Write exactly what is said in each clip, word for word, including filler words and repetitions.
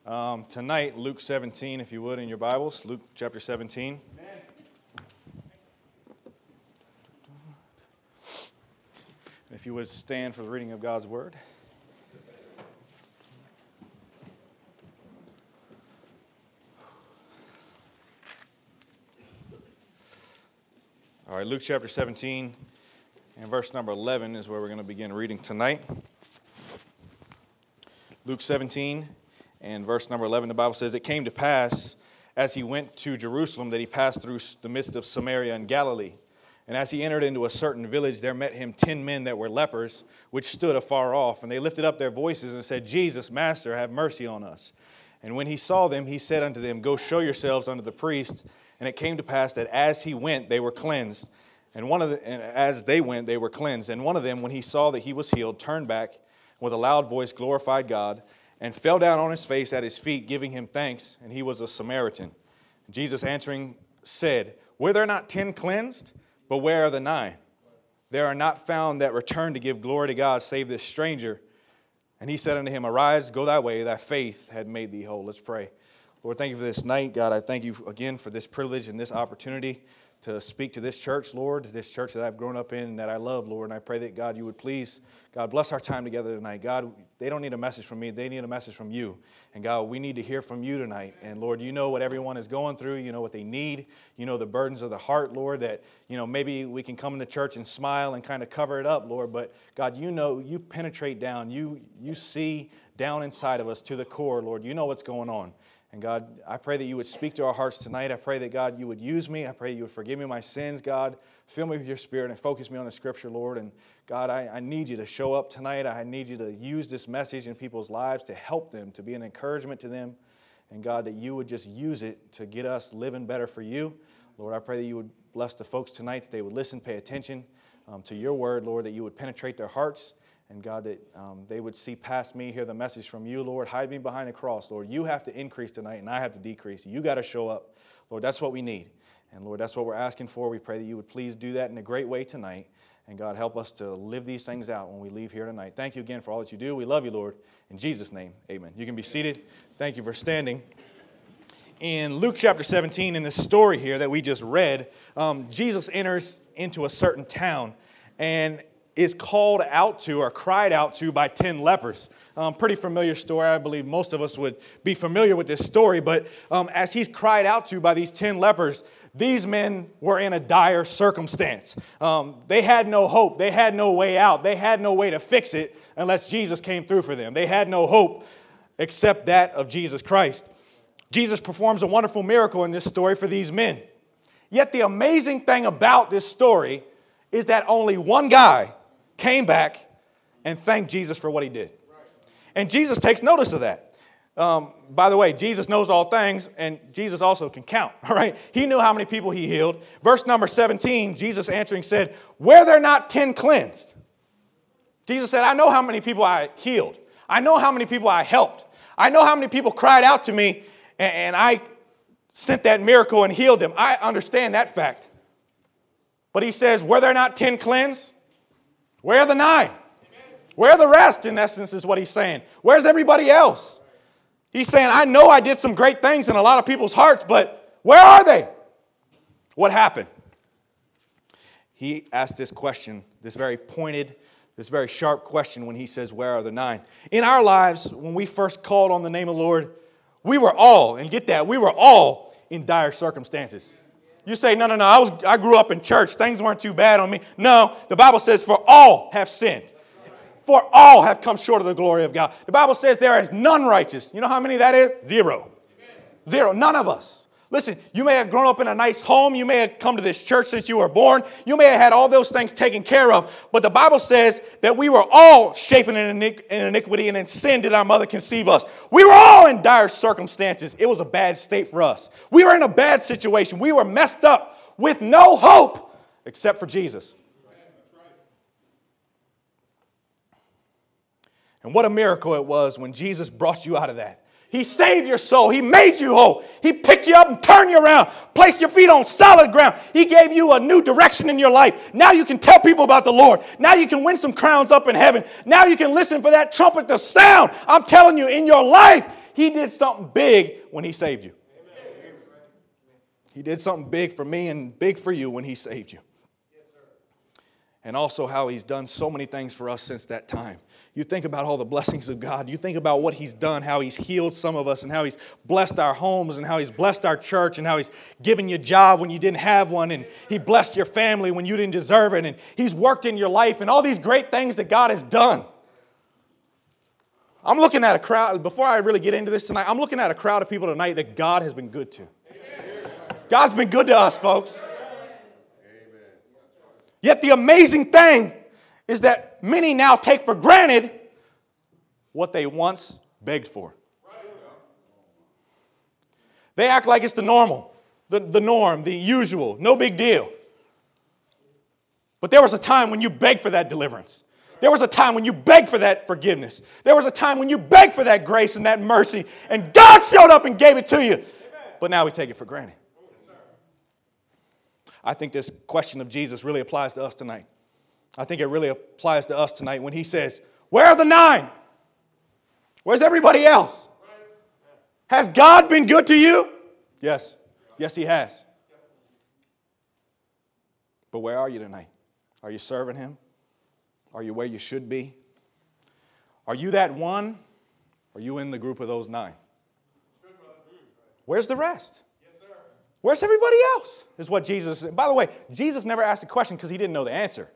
Um, tonight, Luke seventeen, if you would, in your Bibles, Luke chapter seventeen. Amen. If you would stand for the reading of God's Word. All right, Luke chapter seventeen and verse number eleven is where we're going to begin reading tonight. Luke seventeen and verse number eleven, the Bible says, "It came to pass as he went to Jerusalem that he passed through the midst of Samaria and Galilee. And as he entered into a certain village, there met him ten men that were lepers, which stood afar off. And they lifted up their voices and said, Jesus, Master, have mercy on us. And when he saw them, he said unto them, Go show yourselves unto the priest. And it came to pass that as he went, they were cleansed. And one of the, and as they went, they were cleansed. And one of them, when he saw that he was healed, turned back, with a loud voice glorified God, and fell down on his face at his feet, giving him thanks. And he was a Samaritan. Jesus answering said, Were there not ten cleansed? But where are the nine? There are not found that return to give glory to God, save this stranger. And he said unto him, Arise, go thy way, thy faith had made thee whole. Let's pray. Lord, thank you for this night. God, I thank you again for this privilege and this opportunity to speak to this church, Lord, this church that I've grown up in and that I love, Lord. And I pray that, God, you would please, God, bless our time together tonight. God, they don't need a message from me. They need a message from you. And, God, we need to hear from you tonight. And, Lord, you know what everyone is going through. You know what they need. You know the burdens of the heart, Lord, that, you know, maybe we can come into church and smile and kind of cover it up, Lord. But, God, you know, you penetrate down. You, you see down inside of us to the core, Lord. You know what's going on. And God, I pray that you would speak to our hearts tonight. I pray that, God, you would use me. I pray you would forgive me my sins, God. Fill me with your Spirit and focus me on the Scripture, Lord. And God, I, I need you to show up tonight. I need you to use this message in people's lives to help them, to be an encouragement to them. And God, that you would just use it to get us living better for you. Lord, I pray that you would bless the folks tonight, that they would listen, pay attention um, to your word, Lord, that you would penetrate their hearts. And God, that um, they would see past me, hear the message from you, Lord. Hide me behind the cross, Lord. You have to increase tonight, and I have to decrease. You got to show up. Lord, that's what we need. And Lord, that's what we're asking for. We pray that you would please do that in a great way tonight. And God, help us to live these things out when we leave here tonight. Thank you again for all that you do. We love you, Lord. In Jesus' name, amen. You can be seated. Thank you for standing. In Luke chapter seventeen, in this story here that we just read, um, Jesus enters into a certain town, and is called out to or cried out to by ten lepers. Um, pretty familiar story. I believe most of us would be familiar with this story. But um, as he's cried out to by these ten lepers, these men were in a dire circumstance. Um, they had no hope. They had no way out. They had no way to fix it unless Jesus came through for them. They had no hope except that of Jesus Christ. Jesus performs a wonderful miracle in this story for these men. Yet the amazing thing about this story is that only one guy came back and thanked Jesus for what he did. And Jesus takes notice of that. Um, by the way, Jesus knows all things, and Jesus also can count, all right? He knew how many people he healed. Verse number seventeen, Jesus answering said, Were there not ten cleansed? Jesus said, I know how many people I healed. I know how many people I helped. I know how many people cried out to me, and, and I sent that miracle and healed them. I understand that fact. But he says, were there not ten cleansed? Where are the nine? Where are the rest, in essence, is what he's saying. Where's everybody else? He's saying, I know I did some great things in a lot of people's hearts, but where are they? What happened? He asked this question, this very pointed, this very sharp question when he says, where are the nine? In our lives, when we first called on the name of the Lord, we were all, and get that, we were all in dire circumstances. You say, no, no, no, I was, I grew up in church. Things weren't too bad on me. No, the Bible says, for all have sinned. For all have come short of the glory of God. The Bible says there is none righteous. You know how many that is? Zero. Zero. None of us. Listen, you may have grown up in a nice home. You may have come to this church since you were born. You may have had all those things taken care of. But the Bible says that we were all shapen in iniquity, and in sin did our mother conceive us. We were all in dire circumstances. It was a bad state for us. We were in a bad situation. We were messed up with no hope except for Jesus. And what a miracle it was when Jesus brought you out of that. He saved your soul. He made you whole. He picked you up and turned you around, placed your feet on solid ground. He gave you a new direction in your life. Now you can tell people about the Lord. Now you can win some crowns up in heaven. Now you can listen for that trumpet to sound. I'm telling you, in your life, He did something big when he saved you. He did something big for me and big for you when he saved you. And also how he's done so many things for us since that time. You think about all the blessings of God. You think about what he's done, how he's healed some of us, and how he's blessed our homes, and how he's blessed our church, and how he's given you a job when you didn't have one, and he blessed your family when you didn't deserve it, and he's worked in your life, and all these great things that God has done. I'm looking at a crowd, before I really get into this tonight, I'm looking at a crowd of people tonight that God has been good to. God's been good to us, folks. Yet the amazing thing is that many now take for granted what they once begged for. They act like it's the normal, the, the norm, the usual, no big deal. But there was a time when you begged for that deliverance. There was a time when you begged for that forgiveness. There was a time when you begged for that grace and that mercy, and God showed up and gave it to you. But now we take it for granted. I think this question of Jesus really applies to us tonight. I think it really applies to us tonight when he says, where are the nine? Where's everybody else? Has God been good to you? Yes. Yes, he has. But where are you tonight? Are you serving him? Are you where you should be? Are you that one? Or are you in the group of those nine? Where's the rest? Where's everybody else? Is what Jesus said. By the way, Jesus never asked a question because he didn't know the answer.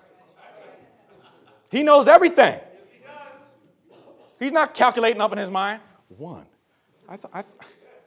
He knows everything. He's not calculating up in his mind. One. I, th- I, th-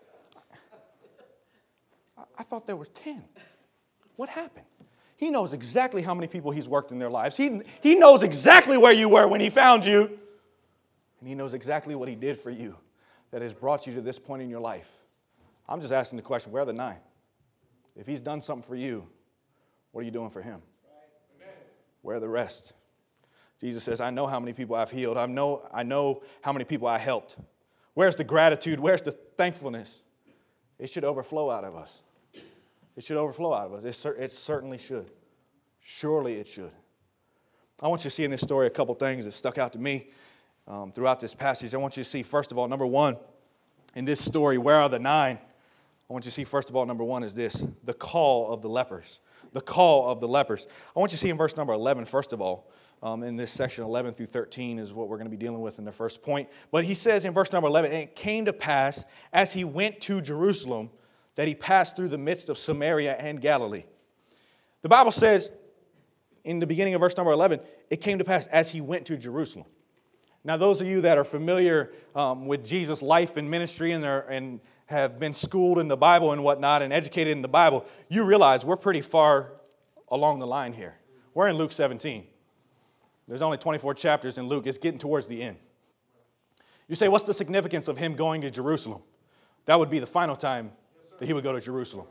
I thought there were ten. What happened? He knows exactly how many people he's worked in their lives. He, he knows exactly where you were when he found you. And he knows exactly what he did for you that has brought you to this point in your life. I'm just asking the question, where are the nine? If he's done something for you, what are you doing for him? Where are the rest? Jesus says, I know how many people I've healed. I know, I know how many people I helped. Where's the gratitude? Where's the thankfulness? It should overflow out of us. It should overflow out of us. It, cer- it certainly should. Surely it should. I want you to see in this story a couple things that stuck out to me um, throughout this passage. I want you to see, first of all, number one, in this story, where are the nine? I want you to see, first of all, number one is this, the call of the lepers. The call of the lepers. I want you to see in verse number eleven, first of all, um, in this section, eleven through thirteen is what we're going to be dealing with in the first point. But he says in verse number eleven, and it came to pass as he went to Jerusalem that he passed through the midst of Samaria and Galilee. The Bible says in the beginning of verse number eleven, it came to pass as he went to Jerusalem. Now, those of you that are familiar um, with Jesus' life and ministry and, are, and have been schooled in the Bible and whatnot and educated in the Bible, you realize we're pretty far along the line here. We're in Luke seventeen. There's only twenty-four chapters in Luke. It's getting towards the end. You say, what's the significance of him going to Jerusalem? That would be the final time that he would go to Jerusalem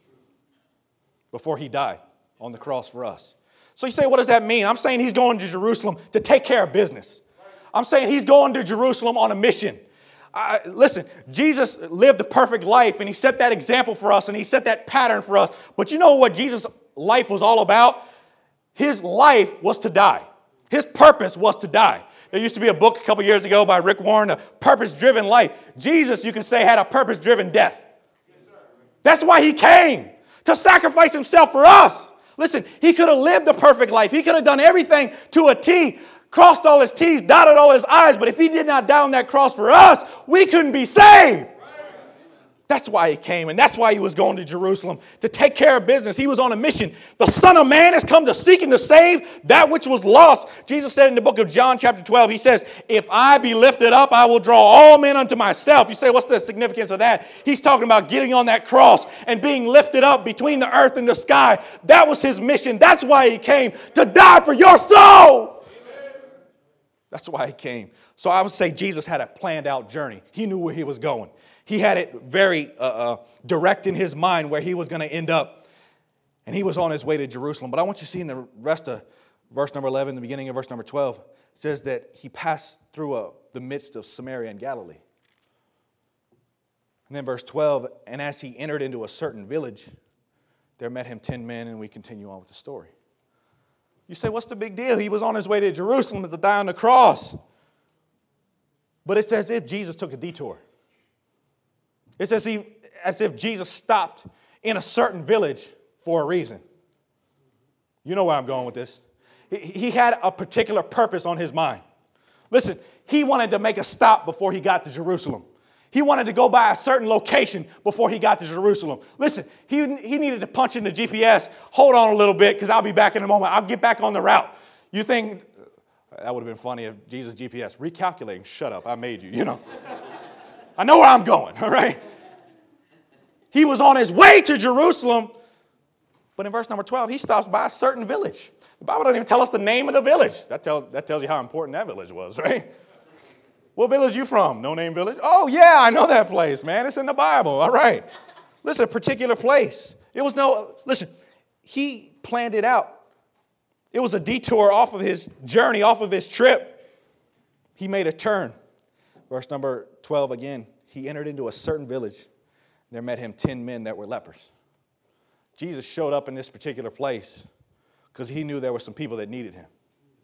before he died on the cross for us. So you say, what does that mean? I'm saying he's going to Jerusalem to take care of business. I'm saying he's going to Jerusalem on a mission. I, listen, Jesus lived a perfect life, and he set that example for us, and he set that pattern for us. But you know what Jesus' life was all about? His life was to die. His purpose was to die. There used to be a book a couple years ago by Rick Warren, A Purpose-Driven Life. Jesus, you can say, had a purpose-driven death. That's why he came, to sacrifice himself for us. Listen, he could have lived a perfect life. He could have done everything to a T, crossed all his T's, dotted all his I's, but if he did not die on that cross for us, we couldn't be saved. That's why he came, and that's why he was going to Jerusalem, to take care of business. He was on a mission. The Son of Man has come to seek and to save that which was lost. Jesus said in the book of John chapter twelve, he says, if I be lifted up, I will draw all men unto myself. You say, what's the significance of that? He's talking about getting on that cross and being lifted up between the earth and the sky. That was his mission. That's why he came, to die for your soul. That's why he came. So I would say Jesus had a planned out journey. He knew where he was going. He had it very uh, uh, direct in his mind where he was going to end up. And he was on his way to Jerusalem. But I want you to see in the rest of verse number eleven, the beginning of verse number twelve, it says that he passed through a, the midst of Samaria and Galilee. And then verse twelve, and as he entered into a certain village, there met him ten men, and we continue on with the story. You say, what's the big deal? He was on his way to Jerusalem to die on the cross. But it's as if Jesus took a detour. It's as if, as if Jesus stopped in a certain village for a reason. You know where I'm going with this. He, he had a particular purpose on his mind. Listen, he wanted to make a stop before he got to Jerusalem. He wanted to go by a certain location before he got to Jerusalem. Listen, he, he needed to punch in the G P S. Hold on a little bit because I'll be back in a moment. I'll get back on the route. You think, that would have been funny if Jesus' G P S, recalculating, shut up, I made you, you know. I know where I'm going, all right? He was on his way to Jerusalem, but in verse number twelve, he stops by a certain village. The Bible doesn't even tell us the name of the village. That, tell, that tells you how important that village was, right? What village you from? No Name Village? Oh, yeah, I know that place, man. It's in the Bible. All right. Listen, a particular place. It was no, listen, he planned it out. It was a detour off of his journey, off of his trip. He made a turn. Verse number twelve again. He entered into a certain village. There met him ten men that were lepers. Jesus showed up in this particular place because he knew there were some people that needed him.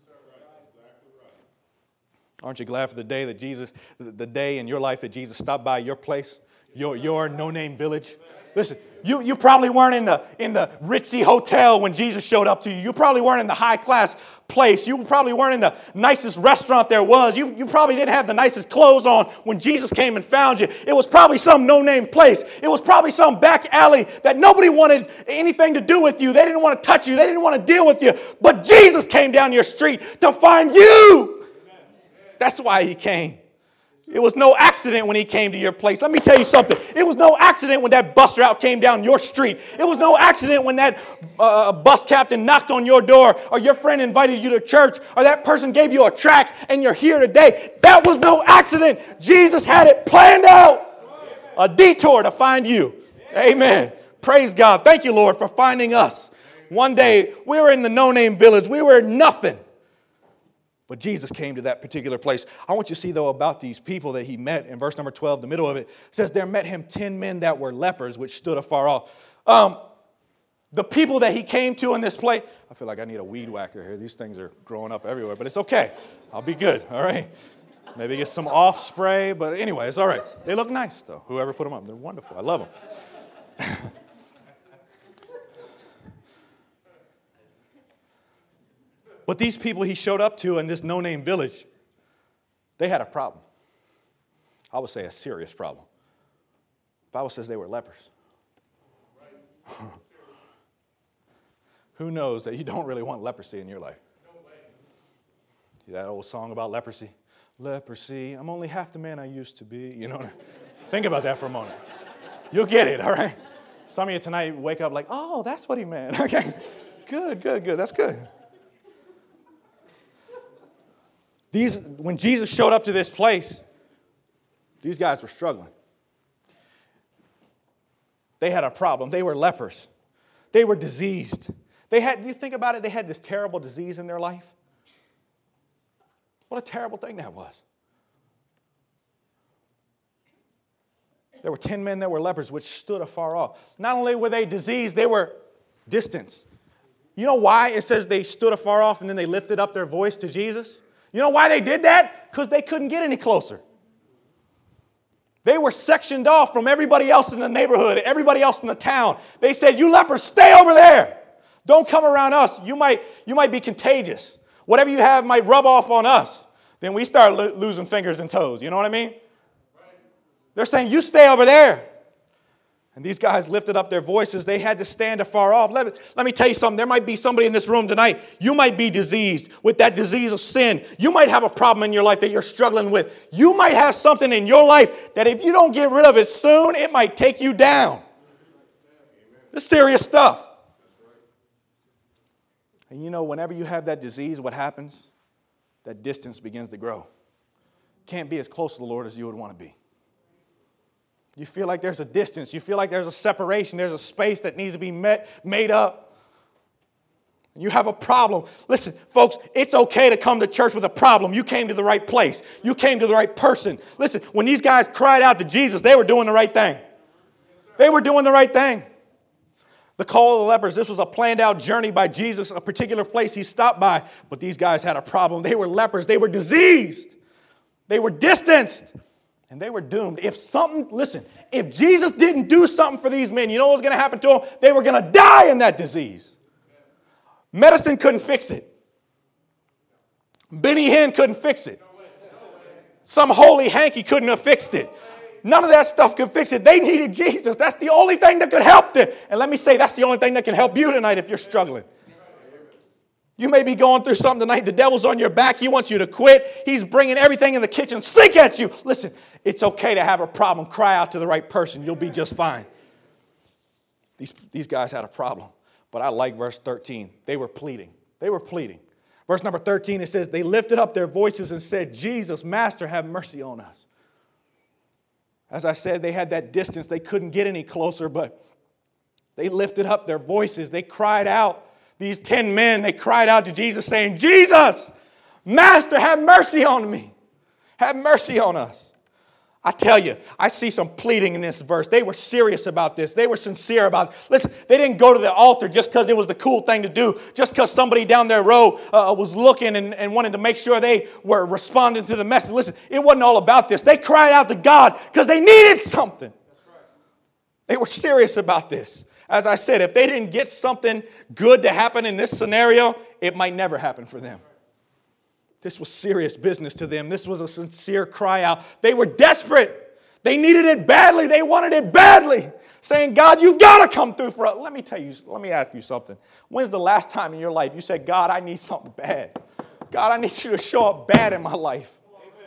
Aren't you glad for the day that Jesus, the day in your life that Jesus stopped by your place, your, your no-name village? Listen, you, you probably weren't in the, in the ritzy hotel when Jesus showed up to you. You probably weren't in the high-class place. You probably weren't in the nicest restaurant there was. You, you probably didn't have the nicest clothes on when Jesus came and found you. It was probably some no-name place. It was probably some back alley that nobody wanted anything to do with you. They didn't want to touch you. They didn't want to deal with you. But Jesus came down your street to find you. That's why he came. It was no accident when he came to your place. Let me tell you something. It was no accident when that bus route came down your street. It was no accident when that uh, bus captain knocked on your door or your friend invited you to church or that person gave you a tract and you're here today. That was no accident. Jesus had it planned out. A detour to find you. Amen. Praise God. Thank you, Lord, for finding us. One day, we were in the no-name village. We were nothing. But Jesus came to that particular place. I want you to see, though, about these people that he met. In verse number twelve, the middle of it, says, there met him ten men that were lepers, which stood afar off. Um, the people that he came to in this place, I feel like I need a weed whacker here. These things are growing up everywhere, but it's okay. I'll be good, all right? Maybe get some off spray, but anyway, it's all right. They look nice, though, whoever put them up. They're wonderful. I love them. But these people he showed up to in this no-name village, they had a problem. I would say a serious problem. The Bible says they were lepers. Who knows that you don't really want leprosy in your life? That old song about leprosy. Leprosy, I'm only half the man I used to be. You know, think about that for a moment. You'll get it, all right? Some of you tonight wake up like, oh, that's what he meant. Okay, good, good, good. That's good. These, when Jesus showed up to this place, these guys were struggling. They had a problem. They were lepers. They were diseased. They had, you think about it, they had this terrible disease in their life. What a terrible thing that was. There were ten men that were lepers, which stood afar off. Not only were they diseased, they were distanced. You know why it says they stood afar off and then they lifted up their voice to Jesus? You know why they did that? Because they couldn't get any closer. They were sectioned off from everybody else in the neighborhood, everybody else in the town. They said, you lepers, stay over there. Don't come around us. You might, you might be contagious. Whatever you have might rub off on us. Then we start lo- losing fingers and toes. You know what I mean? They're saying, you stay over there. And these guys lifted up their voices. They had to stand afar off. Let, let me tell you something. There might be somebody in this room tonight. You might be diseased with that disease of sin. You might have a problem in your life that you're struggling with. You might have something in your life that if you don't get rid of it soon, it might take you down. This is serious stuff. And you know, whenever you have that disease, what happens? That distance begins to grow. Can't be as close to the Lord as you would want to be. You feel like there's a distance. You feel like there's a separation. There's a space that needs to be met, made up. You have a problem. Listen, folks, it's okay to come to church with a problem. You came to the right place. You came to the right person. Listen, when these guys cried out to Jesus, they were doing the right thing. They were doing the right thing. The call of the lepers, this was a planned out journey by Jesus, a particular place he stopped by. But these guys had a problem. They were lepers. They were diseased. They were distanced. And they were doomed. If something, listen, if Jesus didn't do something for these men, you know what was going to happen to them? They were going to die in that disease. Medicine couldn't fix it. Benny Hinn couldn't fix it. Some holy hanky couldn't have fixed it. None of that stuff could fix it. They needed Jesus. That's the only thing that could help them. And let me say, that's the only thing that can help you tonight if you're struggling. You may be going through something tonight. The devil's on your back. He wants you to quit. He's bringing everything in the kitchen sink at you. Listen, it's okay to have a problem. Cry out to the right person. You'll be just fine. These, these guys had a problem. But I like verse thirteen. They were pleading. They were pleading. Verse number thirteen, it says, they lifted up their voices and said, Jesus, Master, have mercy on us. As I said, they had that distance. They couldn't get any closer, but they lifted up their voices. They cried out. These ten men, they cried out to Jesus saying, Jesus, Master, have mercy on me. Have mercy on us. I tell you, I see some pleading in this verse. They were serious about this. They were sincere about it. Listen, they didn't go to the altar just because it was the cool thing to do, just because somebody down their row uh, was looking and, and wanted to make sure they were responding to the message. Listen, it wasn't all about this. They cried out to God because they needed something. They were serious about this. As I said, if they didn't get something good to happen in this scenario, it might never happen for them. This was serious business to them. This was a sincere cry out. They were desperate. They needed it badly. They wanted it badly. Saying, God, you've got to come through for us. Let me tell you, let me ask you something. When's the last time in your life you said, God, I need something bad? God, I need you to show up bad in my life.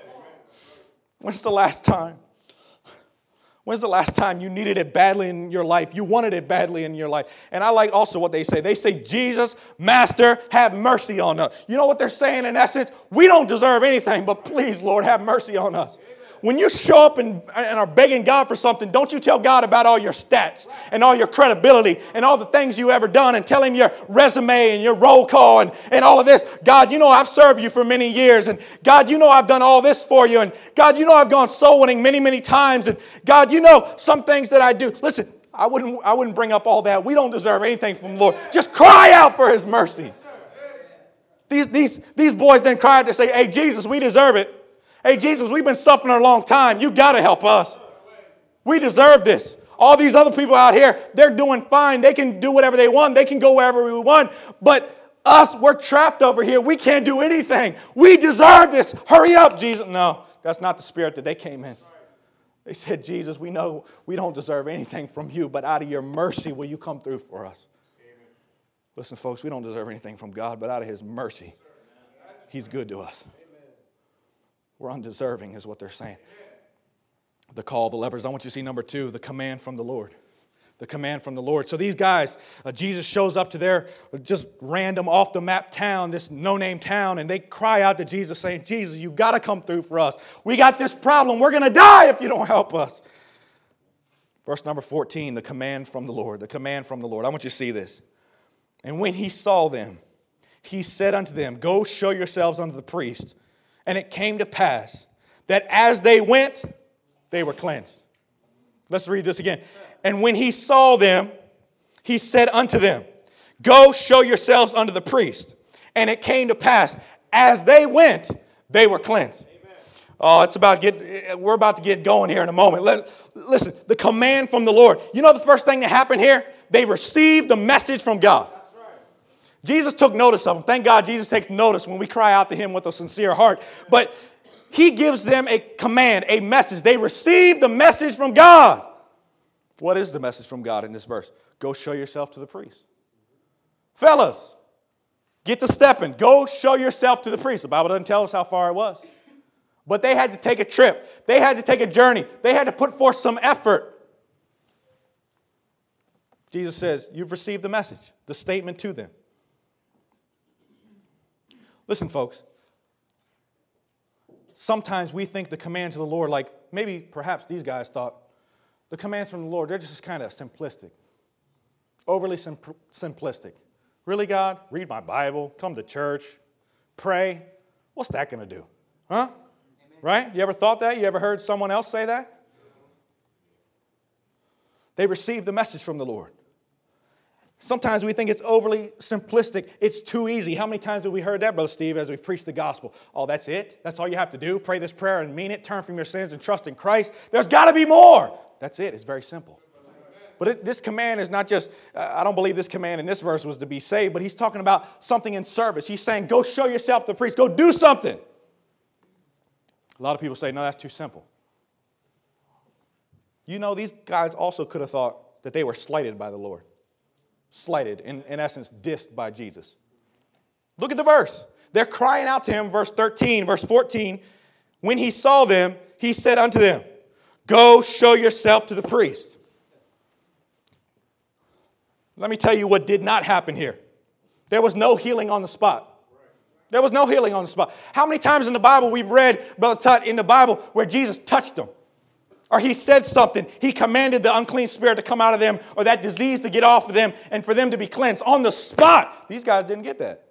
When's the last time? When's the last time you needed it badly in your life? You wanted it badly in your life. And I like also what they say. They say, Jesus, Master, have mercy on us. You know what they're saying in essence? We don't deserve anything, but please, Lord, have mercy on us. When you show up and, and are begging God for something, don't you tell God about all your stats and all your credibility and all the things you ever done and tell him your resume and your roll call and, and all of this. God, you know I've served you for many years. And God, you know I've done all this for you. And God, you know I've gone soul winning many, many times. And God, you know some things that I do. Listen, I wouldn't, I wouldn't bring up all that. We don't deserve anything from the Lord. Just cry out for his mercy. These, these, these boys didn't cry out to say, hey, Jesus, we deserve it. Hey, Jesus, we've been suffering a long time. You got to help us. We deserve this. All these other people out here, they're doing fine. They can do whatever they want. They can go wherever we want. But us, we're trapped over here. We can't do anything. We deserve this. Hurry up, Jesus. No, that's not the spirit that they came in. They said, Jesus, we know we don't deserve anything from you, but out of your mercy, will you come through for us? Amen. Listen, folks, we don't deserve anything from God, but out of his mercy, he's good to us. We're undeserving is what they're saying. The call of the lepers. I want you to see number two, the command from the Lord. The command from the Lord. So these guys, uh, Jesus shows up to their just random off the map town, this no-name town, and they cry out to Jesus saying, Jesus, you got to come through for us. We got this problem. We're going to die if you don't help us. Verse number fourteen, the command from the Lord. The command from the Lord. I want you to see this. And when he saw them, he said unto them, go show yourselves unto the priest. And it came to pass that as they went, they were cleansed. Let's read this again. And when he saw them, he said unto them, go show yourselves unto the priest. And it came to pass, as they went, they were cleansed. Amen. Oh, it's about get. We're about to get going here in a moment. Let, listen, the command from the Lord. You know the first thing that happened here? They received the message from God. Jesus took notice of them. Thank God Jesus takes notice when we cry out to him with a sincere heart. But he gives them a command, a message. They receive the message from God. What is the message from God in this verse? Go show yourself to the priest. Fellas, get to stepping. Go show yourself to the priest. The Bible doesn't tell us how far it was. But they had to take a trip. They had to take a journey. They had to put forth some effort. Jesus says, you've received the message, the statement to them. Listen, folks, sometimes we think the commands of the Lord, like maybe perhaps these guys thought, the commands from the Lord, they're just kind of simplistic, overly sim- simplistic. Really, God? Read my Bible, come to church, pray. What's that going to do? Huh? Amen. Right? You ever thought that? You ever heard someone else say that? They received the message from the Lord. Sometimes we think it's overly simplistic. It's too easy. How many times have we heard that, Brother Steve, as we preach the gospel? Oh, that's it? That's all you have to do? Pray this prayer and mean it? Turn from your sins and trust in Christ? There's got to be more. That's it. It's very simple. But it, this command is not just, uh, I don't believe this command in this verse was to be saved, but he's talking about something in service. He's saying, go show yourself to the priest. Go do something. A lot of people say, no, that's too simple. You know, these guys also could have thought that they were slighted by the Lord. Slighted, in, in essence, dissed by Jesus. Look at the verse. They're crying out to him, verse thirteen, verse fourteen. When he saw them, he said unto them, go show yourself to the priest. Let me tell you what did not happen here. There was no healing on the spot. There was no healing on the spot. How many times in the Bible we've read, Brother Tut, in the Bible where Jesus touched them? Or he said something. He commanded the unclean spirit to come out of them or that disease to get off of them and for them to be cleansed on the spot. These guys didn't get that.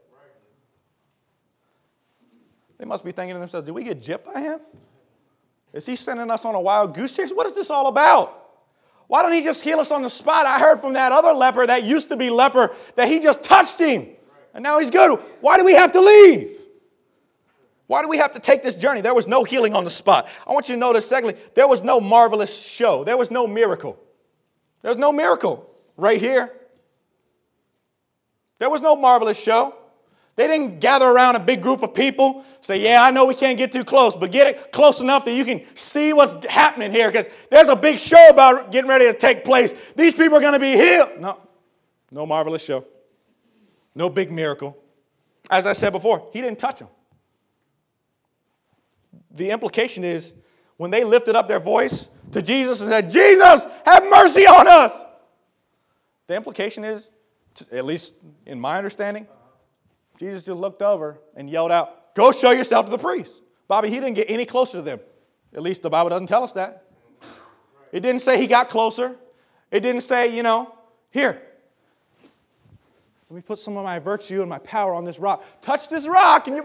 They must be thinking to themselves, did we get gypped by him? Is he sending us on a wild goose chase? What is this all about? Why don't he just heal us on the spot? I heard from that other leper that used to be leper that he just touched him. And now he's good. Why do we have to leave? Why do we have to take this journey? There was no healing on the spot. I want you to notice, secondly, there was no marvelous show. There was no miracle. There was no miracle right here. There was no marvelous show. They didn't gather around a big group of people, say, yeah, I know we can't get too close, but get it close enough that you can see what's happening here because there's a big show about getting ready to take place. These people are going to be healed. No, no marvelous show. No big miracle. As I said before, he didn't touch them. The implication is when they lifted up their voice to Jesus and said, Jesus, have mercy on us. The implication is, at least in my understanding, Jesus just looked over and yelled out, go show yourself to the priest. Bobby, he didn't get any closer to them. At least the Bible doesn't tell us that. It didn't say he got closer. It didn't say, you know, here, let me put some of my virtue and my power on this rock. Touch this rock and you...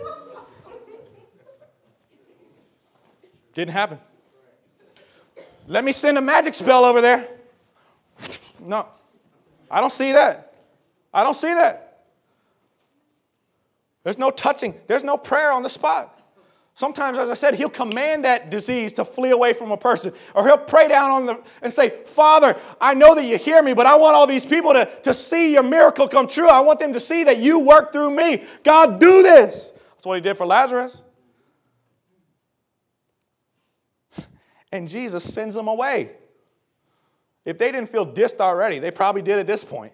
Didn't happen. Let me send a magic spell over there. No, I don't see that. I don't see that. There's no touching. There's no prayer on the spot. Sometimes, as I said, he'll command that disease to flee away from a person. Or he'll pray down on the and say, Father, I know that you hear me, but I want all these people to, to see your miracle come true. I want them to see that you work through me. God, do this. That's what he did for Lazarus. And Jesus sends them away. If they didn't feel dissed already, they probably did at this point.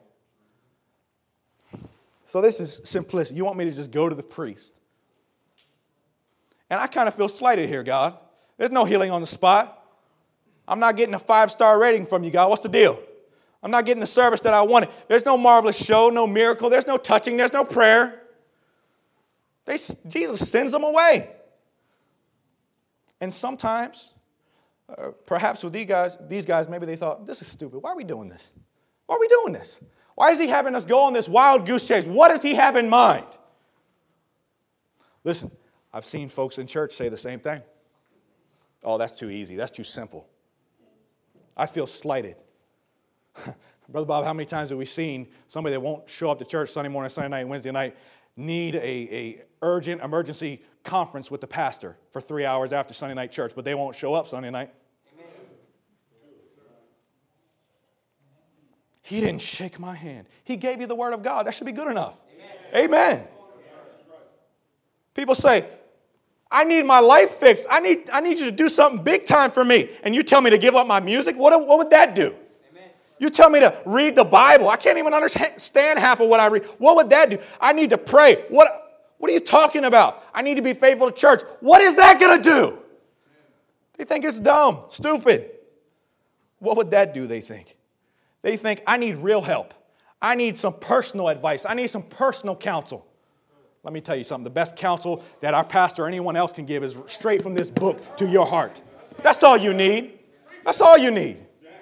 So this is simplicity. You want me to just go to the priest. And I kind of feel slighted here, God. There's no healing on the spot. I'm not getting a five-star rating from you, God. What's the deal? I'm not getting the service that I wanted. There's no marvelous show, no miracle. There's no touching. There's no prayer. They, Jesus sends them away. And sometimes... Uh, perhaps with these guys, these guys, maybe they thought, this is stupid. Why are we doing this? Why are we doing this? Why is he having us go on this wild goose chase? What does he have in mind? Listen, I've seen folks in church say the same thing. Oh, that's too easy. That's too simple. I feel slighted. Brother Bob, how many times have we seen somebody that won't show up to church Sunday morning, Sunday night, Wednesday night, need a, a urgent emergency conference with the pastor for three hours after Sunday night church, but they won't show up Sunday night? Amen. He didn't shake my hand. He gave you the word of God. That should be good enough. Amen. Amen. People say, I need my life fixed. I need, I need you to do something big time for me. And you tell me to give up my music? What, what would that do? Amen. You tell me to read the Bible. I can't even understand half of what I read. What would that do? I need to pray. What? What are you talking about? I need to be faithful to church. What is that going to do? They think it's dumb, stupid. What would that do, they think? They think, I need real help. I need some personal advice. I need some personal counsel. Let me tell you something. The best counsel that our pastor or anyone else can give is straight from this book to your heart. That's all you need. That's all you need.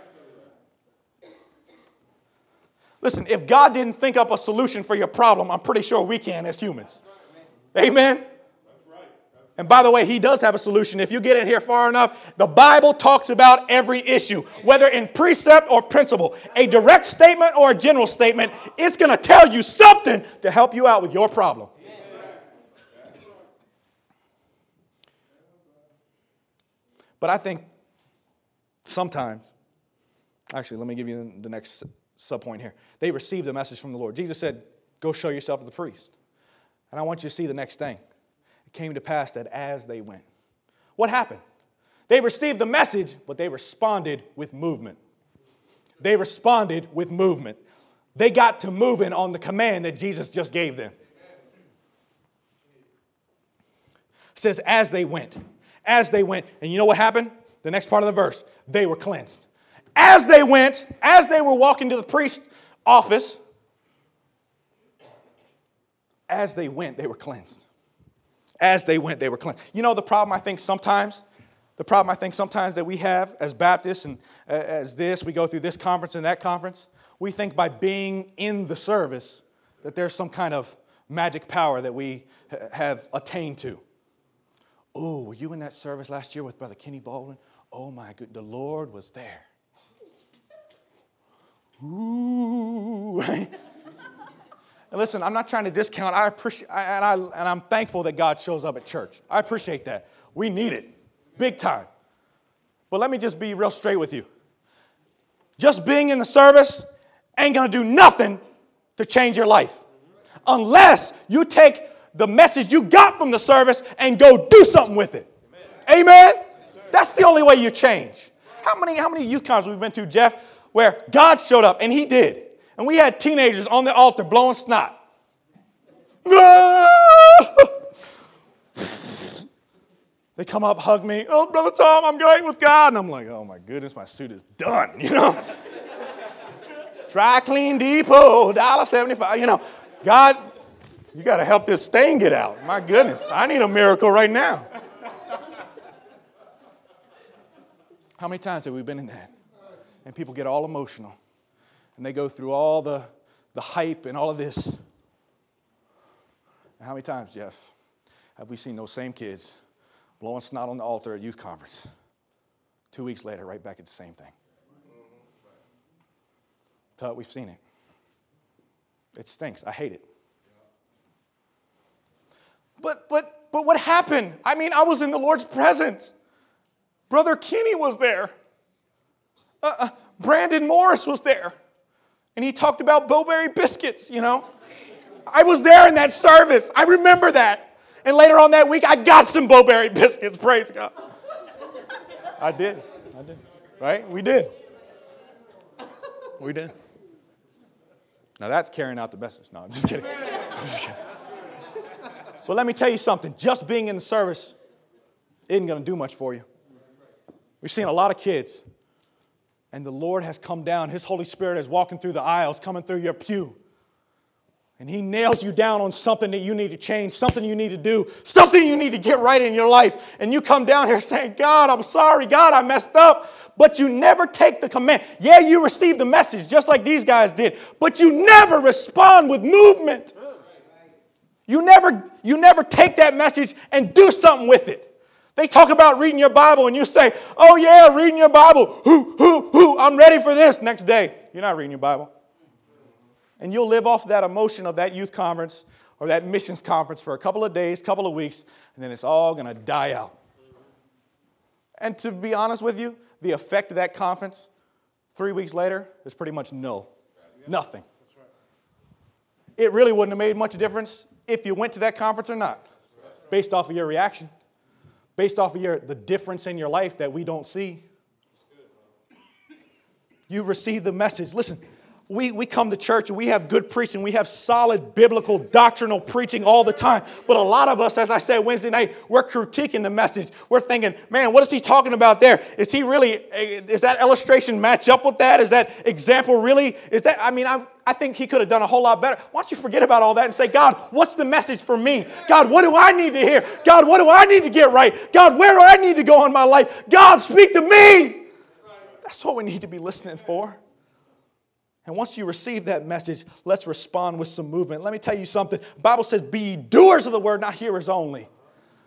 Listen, if God didn't think up a solution for your problem, I'm pretty sure we can as humans. Amen? That's right. That's And by the way, he does have a solution. If you get in here far enough, the Bible talks about every issue, whether in precept or principle, a direct statement or a general statement. It's going to tell you something to help you out with your problem. But I think sometimes, actually, let me give you the next subpoint here. They received the message from the Lord. Jesus said, go show yourself to the priest. And I want you to see the next thing. It came to pass that as they went. What happened? They received the message, but they responded with movement. They responded with movement. They got to moving on the command that Jesus just gave them. It says, as they went. As they went. And you know what happened? The next part of the verse. They were cleansed. As they went, as they were walking to the priest's office, as they went, they were cleansed. As they went, they were cleansed. You know the problem I think sometimes, the problem I think sometimes that we have as Baptists and as this, we go through this conference and that conference, we think by being in the service that there's some kind of magic power that we have attained to. Oh, were you in that service last year with Brother Kenny Baldwin? Oh my good, the Lord was there. Ooh, right? And listen, I'm not trying to discount. I appreciate, and I and I'm thankful that God shows up at church. I appreciate that. We need it, big time. But let me just be real straight with you. Just being in the service ain't gonna do nothing to change your life, unless you take the message you got from the service and go do something with it. Amen. Amen? Yes, that's the only way you change. How many how many youth conferences we've been to, Jeff, where God showed up and He did. And we had teenagers on the altar blowing snot. They come up, hug me. Oh, Brother Tom, I'm great with God. And I'm like, oh, my goodness, my suit is done, you know. Dry Clean Depot, one dollar seventy-five. You know, God, you got to help this stain get out. My goodness, I need a miracle right now. How many times have we been in that? And people get all emotional. And they go through all the, the hype and all of this. And how many times, Jeff, have we seen those same kids blowing snot on the altar at youth conference? Two weeks later, right back at the same thing. Tut, we've seen it. It stinks. I hate it. But but but what happened? I mean, I was in the Lord's presence. Brother Kenny was there. Uh, uh, Brandon Morris was there. And he talked about Bowberry biscuits, you know. I was there in that service. I remember that. And later on that week, I got some Bowberry biscuits. Praise God. I did. I did. Right? We did. We did. Now that's carrying out the message. No, I'm just kidding. I'm just kidding. But let me tell you something. Just being in the service isn't going to do much for you. We've seen a lot of kids. And the Lord has come down. His Holy Spirit is walking through the aisles, coming through your pew. And He nails you down on something that you need to change, something you need to do, something you need to get right in your life. And you come down here saying, God, I'm sorry. God, I messed up. But you never take the command. Yeah, you receive the message just like these guys did. But you never respond with movement. You never, you never take that message and do something with it. They talk about reading your Bible and you say, oh yeah, reading your Bible. Hoo, hoo, hoo, I'm ready for this. Next day, you're not reading your Bible. And you'll live off that emotion of that youth conference or that missions conference for a couple of days, couple of weeks, and then it's all going to die out. And to be honest with you, the effect of that conference three weeks later is pretty much null. Nothing. It really wouldn't have made much difference if you went to that conference or not, based off of your reaction. Based off of your, the difference in your life that we don't see. You receive the message. Listen, we, we come to church and we have good preaching. We have solid biblical doctrinal preaching all the time. But a lot of us, as I said Wednesday night, we're critiquing the message. We're thinking, man, what is he talking about there? Is he really, is that illustration match up with that? Is that example really, is that, I mean, I, I think he could have done a whole lot better. Why don't you forget about all that and say, God, what's the message for me? God, what do I need to hear? God, what do I need to get right? God, where do I need to go in my life? God, speak to me. That's what we need to be listening for. And once you receive that message, let's respond with some movement. Let me tell you something. The Bible says, be doers of the word, not hearers only.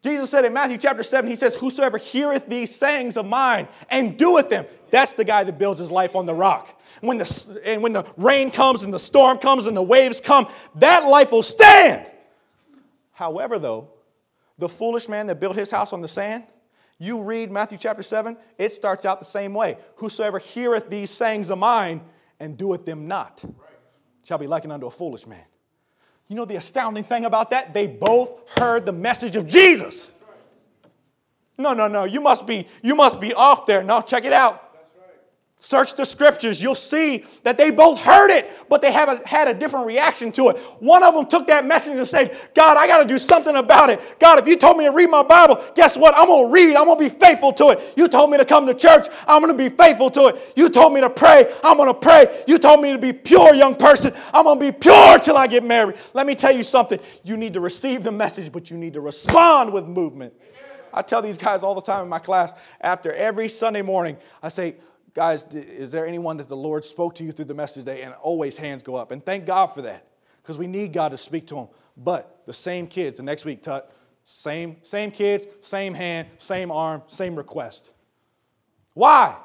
Jesus said in Matthew chapter seven, he says, whosoever heareth these sayings of mine and doeth them, that's the guy that builds his life on the rock. When the, and when the rain comes and the storm comes and the waves come, that life will stand. However, though, the foolish man that built his house on the sand, you read Matthew chapter seven, it starts out the same way. Whosoever heareth these sayings of mine and doeth them not shall be likened unto a foolish man. You know the astounding thing about that? They both heard the message of Jesus. No, no, no. You must be, you must be off there. No, check it out. Search the scriptures. You'll see that they both heard it, but they haven't had a different reaction to it. One of them took that message and said, God, I got to do something about it. God, if you told me to read my Bible, guess what? I'm going to read. I'm going to be faithful to it. You told me to come to church. I'm going to be faithful to it. You told me to pray. I'm going to pray. You told me to be pure, young person. I'm going to be pure till I get married. Let me tell you something. You need to receive the message, but you need to respond with movement. I tell these guys all the time in my class, after every Sunday morning, I say, guys, is there anyone that the Lord spoke to you through the message today? And always hands go up. And thank God for that, because we need God to speak to them. But the same kids, the next week, Tut, same, same kids, same hand, same arm, same request. Why?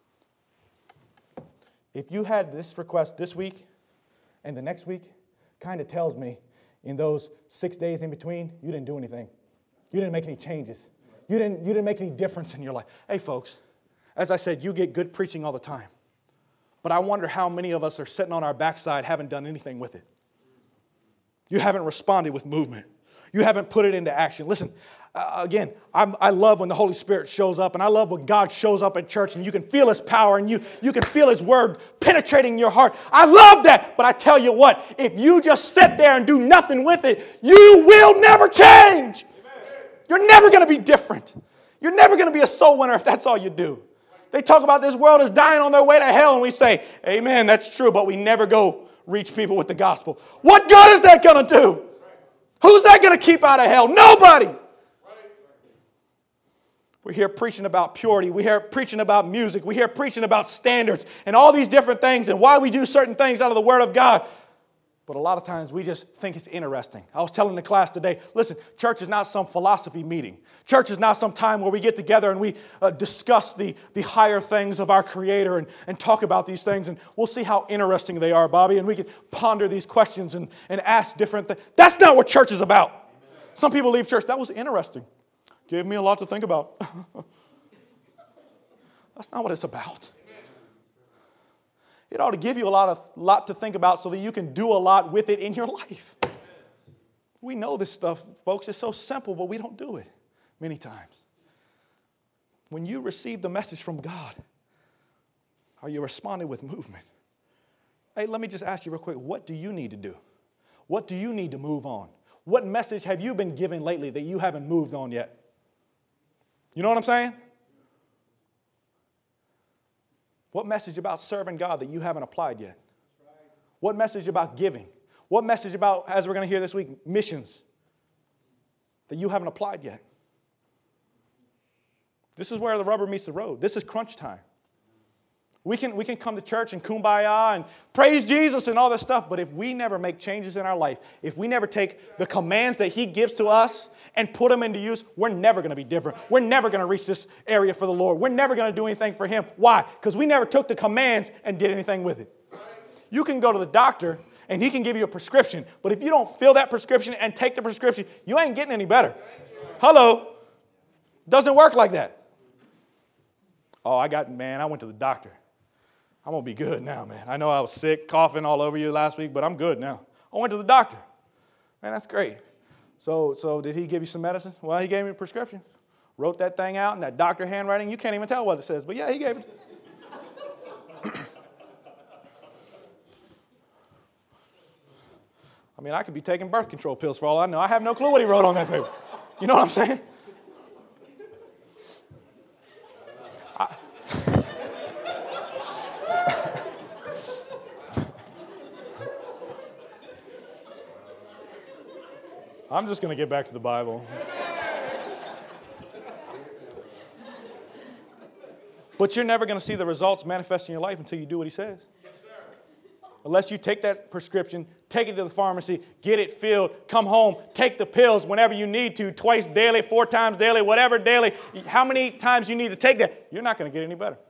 If you had this request this week and the next week, kind of tells me in those six days in between, you didn't do anything. You didn't make any changes. You didn't, you didn't make any difference in your life. Hey, folks. As I said, you get good preaching all the time. But I wonder how many of us are sitting on our backside, haven't done anything with it. You haven't responded with movement. You haven't put it into action. Listen, uh, again, I'm, I love when the Holy Spirit shows up, and I love when God shows up at church, and you can feel His power, and you, you can feel His word penetrating your heart. I love that. But I tell you what, if you just sit there and do nothing with it, you will never change. You're never going to be different. You're never going to be a soul winner if that's all you do. They talk about this world is dying on their way to hell, and we say, amen, that's true, but we never go reach people with the gospel. What good is that going to do? Who's that going to keep out of hell? Nobody. We're here preaching about purity. We're here preaching about music. We're here preaching about standards and all these different things and why we do certain things out of the Word of God. But a lot of times we just think it's interesting. I was telling the class today, listen, church is not some philosophy meeting. Church is not some time where we get together and we uh, discuss the, the higher things of our Creator and, and talk about these things. And we'll see how interesting they are, Bobby. And we can ponder these questions and, and ask different things. That's not what church is about. Some people leave church. That was interesting. Gave me a lot to think about. That's not what it's about. It ought to give you a lot of lot to think about so that you can do a lot with it in your life. We know this stuff, folks. It's so simple, but we don't do it many times. When you receive the message from God, are you responding with movement? Hey, let me just ask you real quick, what do you need to do? What do you need to move on? What message have you been given lately that you haven't moved on yet? You know what I'm saying? What message about serving God that you haven't applied yet? What message about giving? What message about, as we're going to hear this week, missions that you haven't applied yet? This is where the rubber meets the road. This is crunch time. We can, we can come to church and kumbaya and praise Jesus and all this stuff, but if we never make changes in our life, if we never take the commands that He gives to us and put them into use, we're never going to be different. We're never going to reach this area for the Lord. We're never going to do anything for Him. Why? Because we never took the commands and did anything with it. You can go to the doctor and he can give you a prescription, but if you don't fill that prescription and take the prescription, you ain't getting any better. Hello? Doesn't work like that. Oh, I got, man, I went to the doctor. I'm going to be good now, man. I know I was sick, coughing all over you last week, but I'm good now. I went to the doctor. Man, that's great. So, so did he give you some medicine? Well, he gave me a prescription. Wrote that thing out in that doctor handwriting. You can't even tell what it says, but yeah, he gave it. I mean, I could be taking birth control pills for all I know. I have no clue what he wrote on that paper. You know what I'm saying? I, I'm just going to get back to the Bible. But you're never going to see the results manifest in your life until you do what He says. Yes, sir. Unless you take that prescription, take it to the pharmacy, get it filled, come home, take the pills whenever you need to, twice daily, four times daily, whatever daily. How many times you need to take that, you're not going to get any better.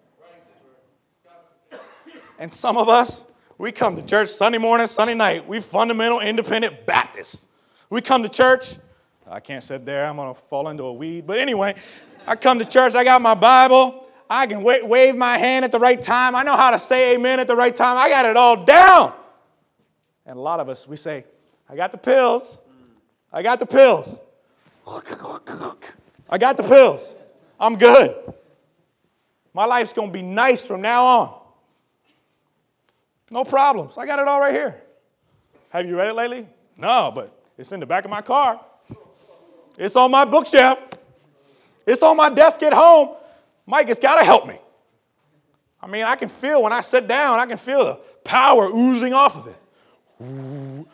And some of us, we come to church Sunday morning, Sunday night. We fundamental independent Baptists. We come to church. I can't sit there. I'm going to fall into a weed. But anyway, I come to church. I got my Bible. I can wa- wave my hand at the right time. I know how to say amen at the right time. I got it all down. And a lot of us, we say, I got the pills. I got the pills. I got the pills. I'm good. My life's going to be nice from now on. No problems. I got it all right here. Have you read it lately? No, but it's in the back of my car. It's on my bookshelf. It's on my desk at home. Mike, it's got to help me. I mean, I can feel when I sit down, I can feel the power oozing off of it. Ooh.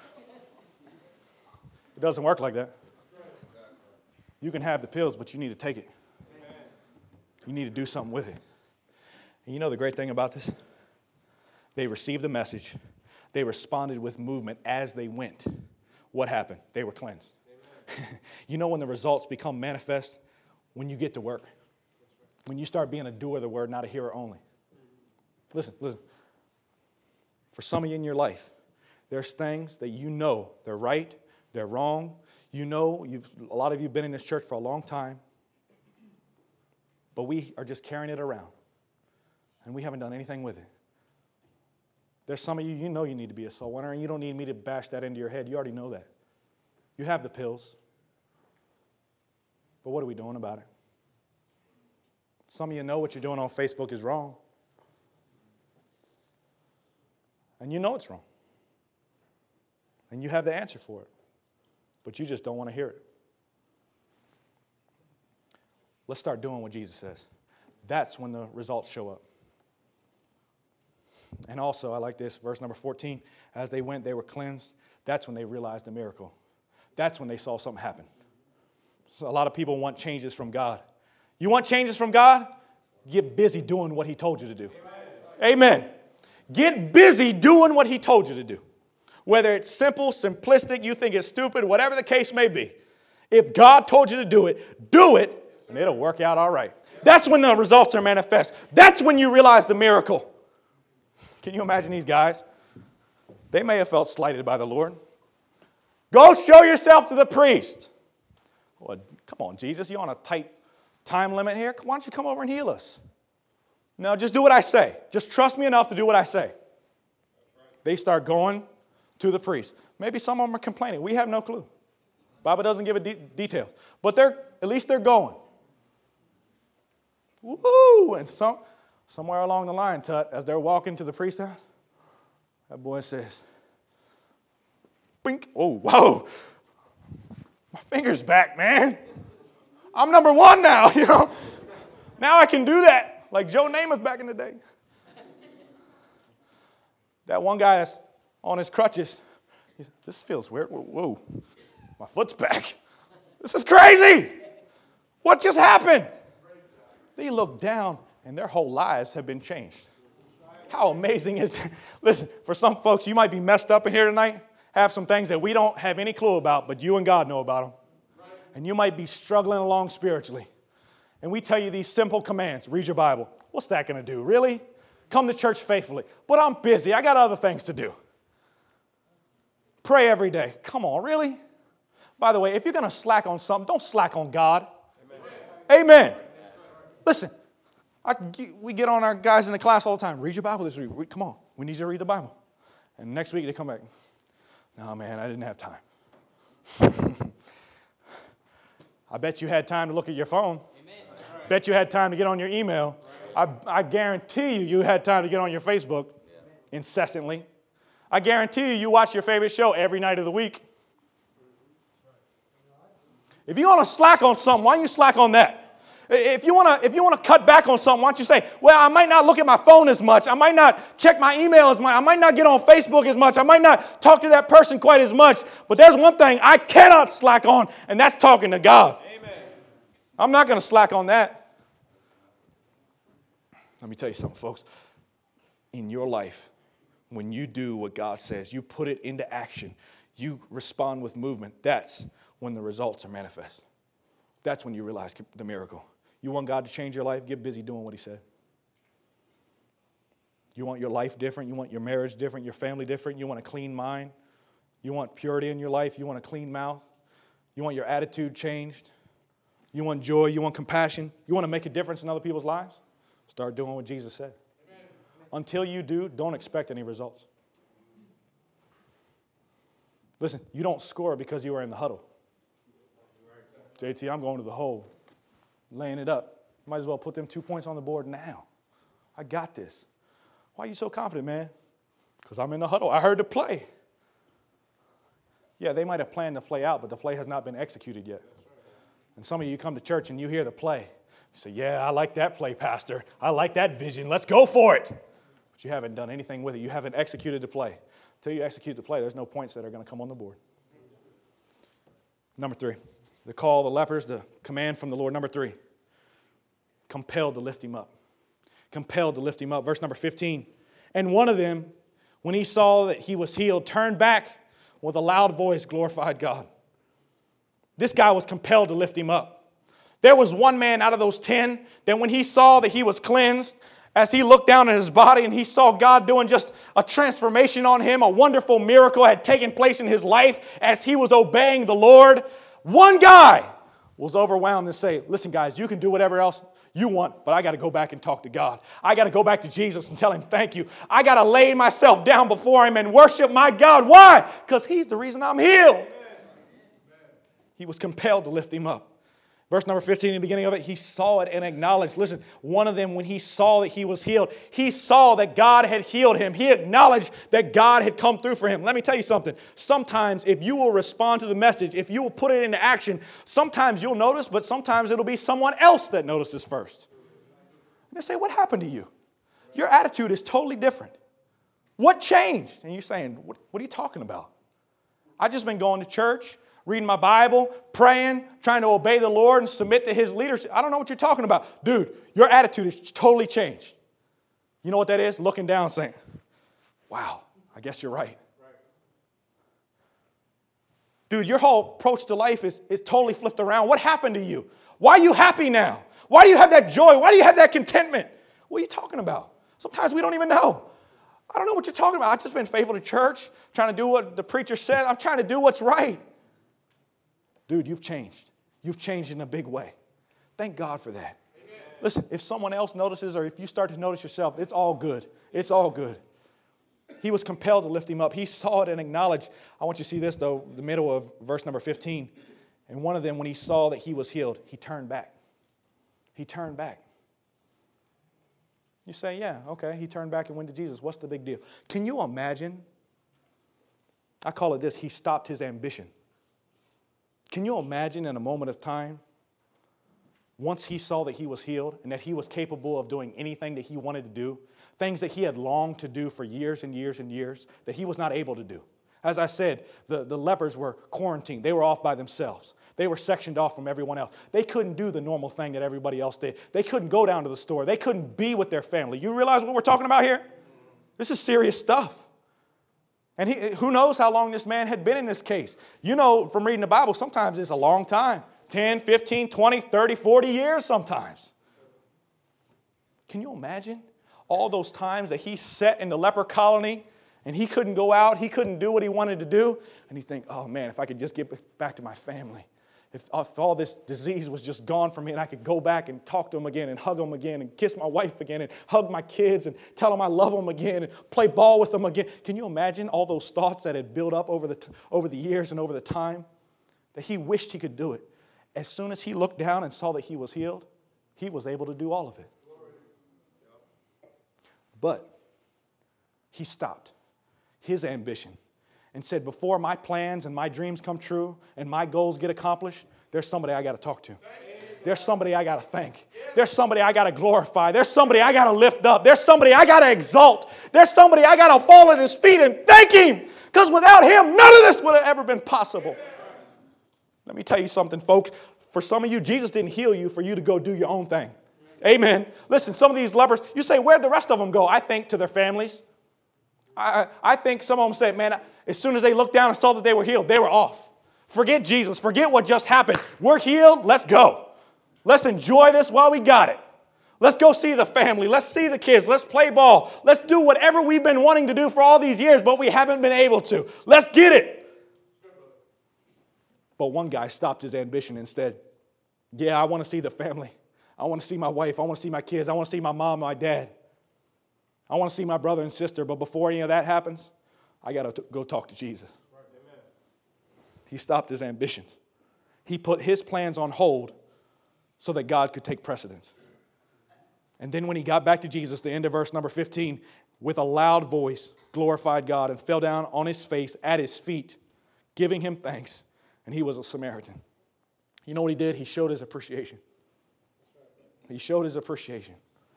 It doesn't work like that. You can have the pills, but you need to take it. You need to do something with it. And you know the great thing about this? They received the message. They responded with movement as they went. What happened? They were cleansed. You know when the results become manifest? When you get to work. When you start being a doer of the word, not a hearer only. Listen, listen. For some of you in your life, there's things that you know they're right, they're wrong. You know, you've a lot of you have been in this church for a long time, but we are just carrying it around, and we haven't done anything with it. There's some of you, you know you need to be a soul winner, and you don't need me to bash that into your head. You already know that. You have the pills. But what are we doing about it? Some of you know what you're doing on Facebook is wrong. And you know it's wrong. And you have the answer for it. But you just don't want to hear it. Let's start doing what Jesus says. That's when the results show up. And also, I like this, verse number fourteen. As they went, they were cleansed. That's when they realized the miracle. That's when they saw something happen. So a lot of people want changes from God. You want changes from God? Get busy doing what he told you to do. Amen. Amen. Get busy doing what he told you to do. Whether it's simple, simplistic, you think it's stupid, whatever the case may be. If God told you to do it, do it, and it'll work out all right. That's when the results are manifest. That's when you realize the miracle. Can you imagine these guys? They may have felt slighted by the Lord. Go show yourself to the priest. Well, come on, Jesus, you're on a tight time limit here. Why don't you come over and heal us? No, just do what I say. Just trust me enough to do what I say. They start going to the priest. Maybe some of them are complaining. We have no clue. Bible doesn't give a de- detail. But they're at least they're going. Woo! And some, somewhere along the line, Tut, as they're walking to the priest's house, that boy says, bink. Oh, whoa. My finger's back, man. I'm number one now, you know. Now I can do that. Like Joe Namath back in the day. That one guy that's on his crutches. This feels weird. Whoa, whoa. My foot's back. This is crazy. What just happened? They look down and their whole lives have been changed. How amazing is that? Listen, for some folks, you might be messed up in here tonight, have some things that we don't have any clue about, but you and God know about them. And you might be struggling along spiritually. And we tell you these simple commands. Read your Bible. What's that going to do? Really? Come to church faithfully. But I'm busy. I got other things to do. Pray every day. Come on, really? By the way, if you're going to slack on something, don't slack on God. Amen. Amen. Listen, I, we get on our guys in the class all the time. Read your Bible this week. Come on. We need you to read the Bible. And next week they come back. No, man, I didn't have time. I bet you had time to look at your phone. Amen. Bet you had time to get on your email. Right. I, I guarantee you you had time to get on your Facebook yeah. incessantly. I guarantee you you watch your favorite show every night of the week. If you want to slack on something, why don't you slack on that? If you want to if you want to cut back on something, why don't you say, well, I might not look at my phone as much. I might not check my email as much. I might not get on Facebook as much. I might not talk to that person quite as much. But there's one thing I cannot slack on, and that's talking to God. Amen. I'm not going to slack on that. Let me tell you something, folks. In your life, when you do what God says, you put it into action, you respond with movement, that's when the results are manifest. That's when you realize the miracle. You want God to change your life? Get busy doing what he said. You want your life different? You want your marriage different? Your family different? You want a clean mind? You want purity in your life? You want a clean mouth? You want your attitude changed? You want joy? You want compassion? You want to make a difference in other people's lives? Start doing what Jesus said. Amen. Until you do, don't expect any results. Listen, you don't score because you were in the huddle. J T, I'm going to the hole, laying it up. Might as well put them two points on the board now. I got this. Why are you so confident, man? Because I'm in the huddle. I heard the play. Yeah, they might have planned the play out, but the play has not been executed yet. And some of you come to church and you hear the play. You say, yeah, I like that play, Pastor. I like that vision. Let's go for it. But you haven't done anything with it. You haven't executed the play. Until you execute the play, there's no points that are going to come on the board. Number three, the call of the lepers, the command from the Lord. Number three, compelled to lift him up. Compelled to lift him up. Verse number fifteen. And one of them, when he saw that he was healed, turned back with a loud voice, glorified God. This guy was compelled to lift him up. There was one man out of those ten that when he saw that he was cleansed, as he looked down at his body and he saw God doing just a transformation on him, a wonderful miracle had taken place in his life as he was obeying the Lord, one guy was overwhelmed and say, listen, guys, you can do whatever else you want, but I got to go back and talk to God. I got to go back to Jesus and tell him thank you. I got to lay myself down before him and worship my God. Why? Because he's the reason I'm healed. He was compelled to lift him up. Verse number fifteen, in the beginning of it, he saw it and acknowledged. Listen, one of them, when he saw that he was healed, he saw that God had healed him. He acknowledged that God had come through for him. Let me tell you something. Sometimes if you will respond to the message, if you will put it into action, sometimes you'll notice, but sometimes it'll be someone else that notices first. And they say, what happened to you? Your attitude is totally different. What changed? And you're saying, what, what are you talking about? I've just been going to church, reading my Bible, praying, trying to obey the Lord and submit to his leadership. I don't know what you're talking about. Dude, your attitude has totally changed. You know what that is? Looking down saying, wow, I guess you're right. Dude, your whole approach to life is, is totally flipped around. What happened to you? Why are you happy now? Why do you have that joy? Why do you have that contentment? What are you talking about? Sometimes we don't even know. I don't know what you're talking about. I've just been faithful to church, trying to do what the preacher said. I'm trying to do what's right. Dude, you've changed. You've changed in a big way. Thank God for that. Amen. Listen, if someone else notices or if you start to notice yourself, it's all good. It's all good. He was compelled to lift him up. He saw it and acknowledged. I want you to see this, though, the middle of verse number fifteen. And one of them, when he saw that he was healed, he turned back. He turned back. You say, yeah, okay, he turned back and went to Jesus. What's the big deal? Can you imagine? I call it this, he stopped his ambition. Can you imagine in a moment of time, once he saw that he was healed and that he was capable of doing anything that he wanted to do, things that he had longed to do for years and years and years, that he was not able to do? As I said, the, the lepers were quarantined. They were off by themselves. They were sectioned off from everyone else. They couldn't do the normal thing that everybody else did. They couldn't go down to the store. They couldn't be with their family. You realize what we're talking about here? This is serious stuff. And he, who knows how long this man had been in this case. You know, from reading the Bible, sometimes it's a long time. ten, fifteen, twenty, thirty, forty years sometimes. Can you imagine all those times that he sat in the leper colony and he couldn't go out, he couldn't do what he wanted to do, and he think, oh man, if I could just get back to my family. If, if all this disease was just gone from me and I could go back and talk to them again and hug them again and kiss my wife again and hug my kids and tell them I love them again and play ball with them again. Can you imagine all those thoughts that had built up over the, over the years and over the time that he wished he could do it? As soon as he looked down and saw that he was healed, he was able to do all of it. But he stopped his ambition and said, before my plans and my dreams come true and my goals get accomplished, there's somebody I got to talk to. There's somebody I got to thank. There's somebody I got to glorify. There's somebody I got to lift up. There's somebody I got to exalt. There's somebody I got to fall at his feet and thank him, because without him, none of this would have ever been possible. Let me tell you something, folks. For some of you, Jesus didn't heal you for you to go do your own thing. Amen. Listen, some of these lepers, you say, where'd the rest of them go? I think to their families. I, I think some of them said, man, as soon as they looked down and saw that they were healed, they were off. Forget Jesus. Forget what just happened. We're healed. Let's go. Let's enjoy this while we got it. Let's go see the family. Let's see the kids. Let's play ball. Let's do whatever we've been wanting to do for all these years, but we haven't been able to. Let's get it. But one guy stopped his ambition instead. Yeah, I want to see the family. I want to see my wife. I want to see my kids. I want to see my mom, my dad. I want to see my brother and sister. But before any of that happens, I got to go talk to Jesus. He stopped his ambition. He put his plans on hold so that God could take precedence. And then when he got back to Jesus, the end of verse number fifteen, with a loud voice, glorified God and fell down on his face at his feet, giving him thanks. And he was a Samaritan. You know what he did? He showed his appreciation. He showed his appreciation.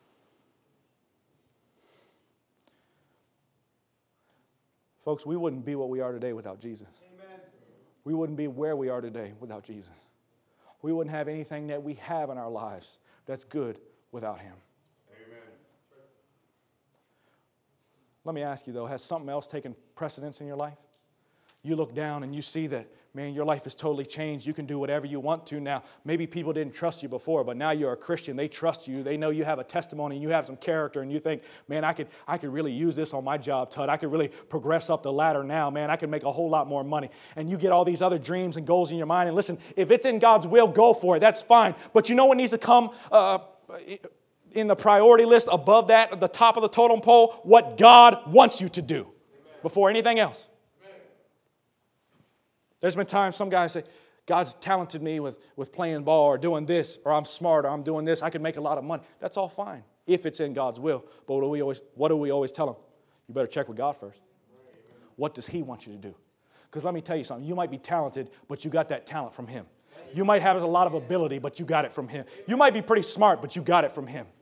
Folks, we wouldn't be what we are today without Jesus. Amen. We wouldn't be where we are today without Jesus. We wouldn't have anything that we have in our lives that's good without him. Amen. Let me ask you, though, has something else taken precedence in your life? You look down and you see that, man, your life has totally changed. You can do whatever you want to now. Maybe people didn't trust you before, but now you're a Christian. They trust you. They know you have a testimony and you have some character, and you think, man, I could I could really use this on my job, Tud. I could really progress up the ladder now, man. I could make a whole lot more money. And you get all these other dreams and goals in your mind. And listen, if it's in God's will, go for it. That's fine. But you know what needs to come uh, in the priority list above that, at the top of the totem pole? What God wants you to do before anything else. There's been times some guys say, God's talented me with, with playing ball or doing this, or I'm smart, or I'm doing this. I can make a lot of money. That's all fine if it's in God's will. But what do we always, what do we always tell them? You better check with God first. What does he want you to do? Because let me tell you something. You might be talented, but you got that talent from him. You might have a lot of ability, but you got it from him. You might be pretty smart, but you got it from him.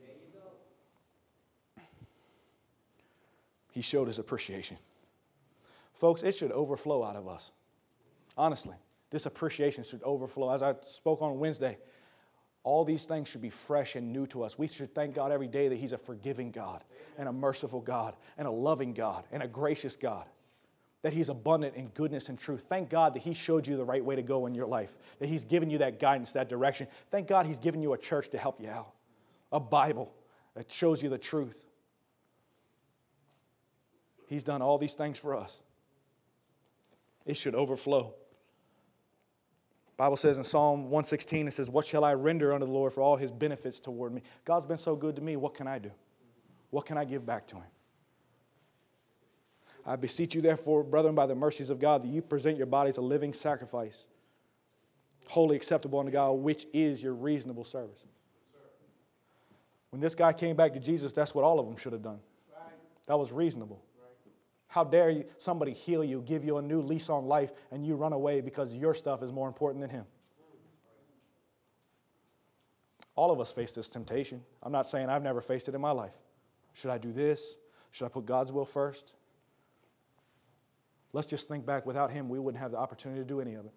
He showed his appreciation. Folks, it should overflow out of us. Honestly, this appreciation should overflow. As I spoke on Wednesday, all these things should be fresh and new to us. We should thank God every day that he's a forgiving God and a merciful God and a loving God and a gracious God, that he's abundant in goodness and truth. Thank God that he showed you the right way to go in your life, that he's given you that guidance, that direction. Thank God he's given you a church to help you out, a Bible that shows you the truth. He's done all these things for us. It should overflow. The Bible says in Psalm one sixteen, it says, what shall I render unto the Lord for all his benefits toward me? God's been so good to me. What can I do? What can I give back to him? I beseech you, therefore, brethren, by the mercies of God, that you present your bodies a living sacrifice, wholly acceptable unto God, which is your reasonable service. When this guy came back to Jesus, that's what all of them should have done. That was reasonable. How dare you, somebody heal you, give you a new lease on life, and you run away because your stuff is more important than him? All of us face this temptation. I'm not saying I've never faced it in my life. Should I do this? Should I put God's will first? Let's just think back. Without him, we wouldn't have the opportunity to do any of it.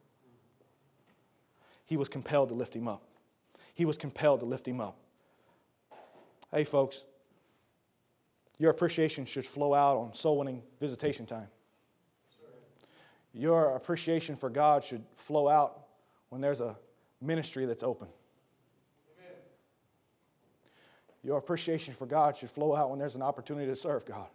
He was compelled to lift him up. He was compelled to lift him up. Hey, folks. Your appreciation should flow out on soul winning visitation time. Your appreciation for God should flow out when there's a ministry that's open. Your appreciation for God should flow out when there's an opportunity to serve God.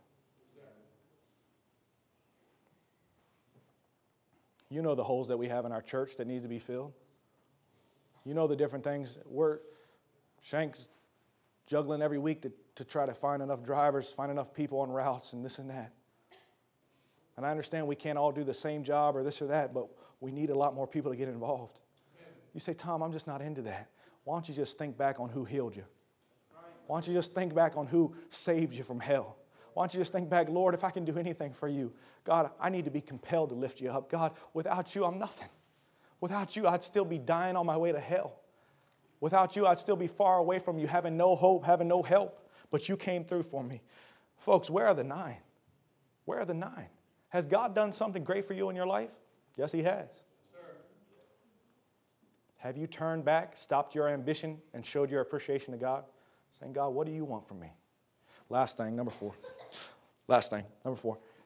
You know the holes that we have in our church that need to be filled. You know the different things. We're Shank's juggling every week to, to try to find enough drivers, find enough people on routes and this and that. And I understand we can't all do the same job or this or that, but we need a lot more people to get involved. You say, Tom, I'm just not into that. Why don't you just think back on who healed you? Why don't you just think back on who saved you from hell? Why don't you just think back, Lord, if I can do anything for you, God, I need to be compelled to lift you up. God, without you, I'm nothing. Without you, I'd still be dying on my way to hell. Without you, I'd still be far away from you, having no hope, having no help. But you came through for me. Folks, where are the nine? Where are the nine? Has God done something great for you in your life? Yes, he has. Sir. Have you turned back, stopped your ambition, and showed your appreciation to God? Saying, God, what do you want from me? Last thing, number four. Last thing, number four.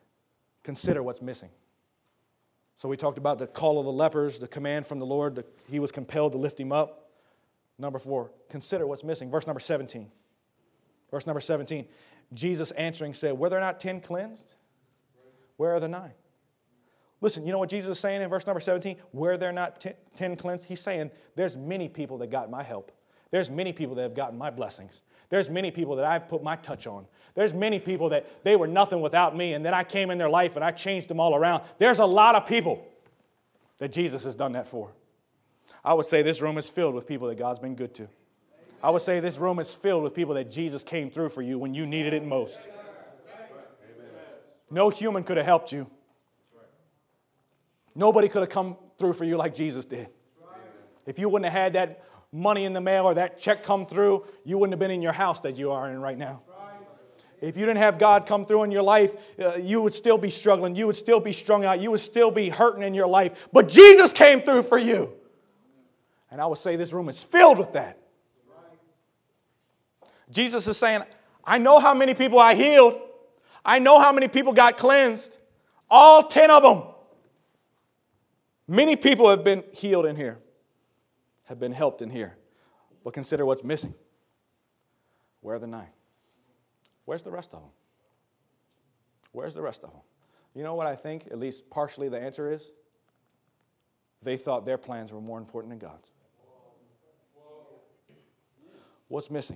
consider what's missing. So we talked about the call of the lepers, the command from the Lord. The, he was compelled to lift him up. Number four, consider what's missing. Verse number seventeen. Verse number seventeen. Jesus answering said, were there not ten cleansed? Where are the nine? Listen, you know what Jesus is saying in verse number seventeen? Were there not ten, ten cleansed? He's saying there's many people that got my help. There's many people that have gotten my blessings. There's many people that I've put my touch on. There's many people that they were nothing without me, and then I came in their life and I changed them all around. There's a lot of people that Jesus has done that for. I would say this room is filled with people that God's been good to. I would say this room is filled with people that Jesus came through for you when you needed it most. No human could have helped you. Nobody could have come through for you like Jesus did. If you wouldn't have had that money in the mail or that check come through, you wouldn't have been in your house that you are in right now. If you didn't have God come through in your life, uh, you would still be struggling. You would still be strung out. You would still be hurting in your life. But Jesus came through for you. And I would say this room is filled with that. Jesus is saying, I know how many people I healed. I know how many people got cleansed. All ten of them. Many people have been healed in here, have been helped in here. But consider what's missing. Where are the nine? Where's the rest of them? Where's the rest of them? You know what I think, at least partially the answer is? They thought their plans were more important than God's. What's missing?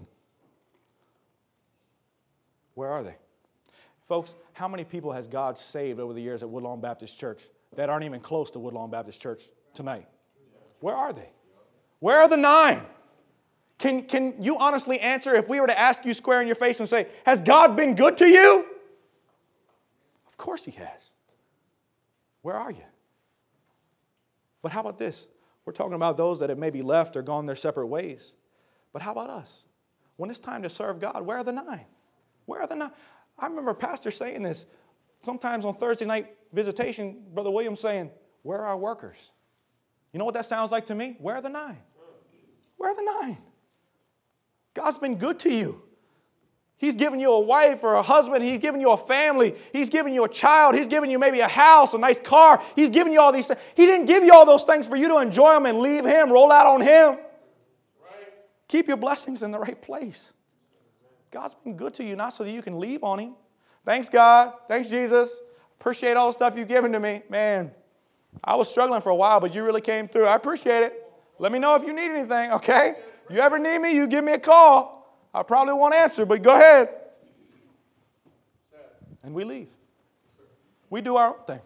Where are they? Folks, how many people has God saved over the years at Woodlawn Baptist Church that aren't even close to Woodlawn Baptist Church tonight? Where are they? Where are the nine? Can, can you honestly answer if we were to ask you square in your face and say, has God been good to you? Of course He has. Where are you? But how about this? We're talking about those that have maybe left or gone their separate ways. But how about us? When it's time to serve God, where are the nine? Where are the nine? I remember a pastor saying this. Sometimes on Thursday night visitation, Brother Williams saying, where are our workers? You know what that sounds like to me? Where are the nine? Where are the nine? God's been good to you. He's given you a wife or a husband. He's given you a family. He's given you a child. He's given you maybe a house, a nice car. He's given you all these things. He didn't give you all those things for you to enjoy them and leave Him, roll out on Him. Right. Keep your blessings in the right place. God's been good to you, not so that you can leave on Him. Thanks, God. Thanks, Jesus. Appreciate all the stuff you've given to me. Man, I was struggling for a while, but you really came through. I appreciate it. Let me know if you need anything, okay? You ever need me, you give me a call. I probably won't answer, but go ahead. And we leave. We do our own thing.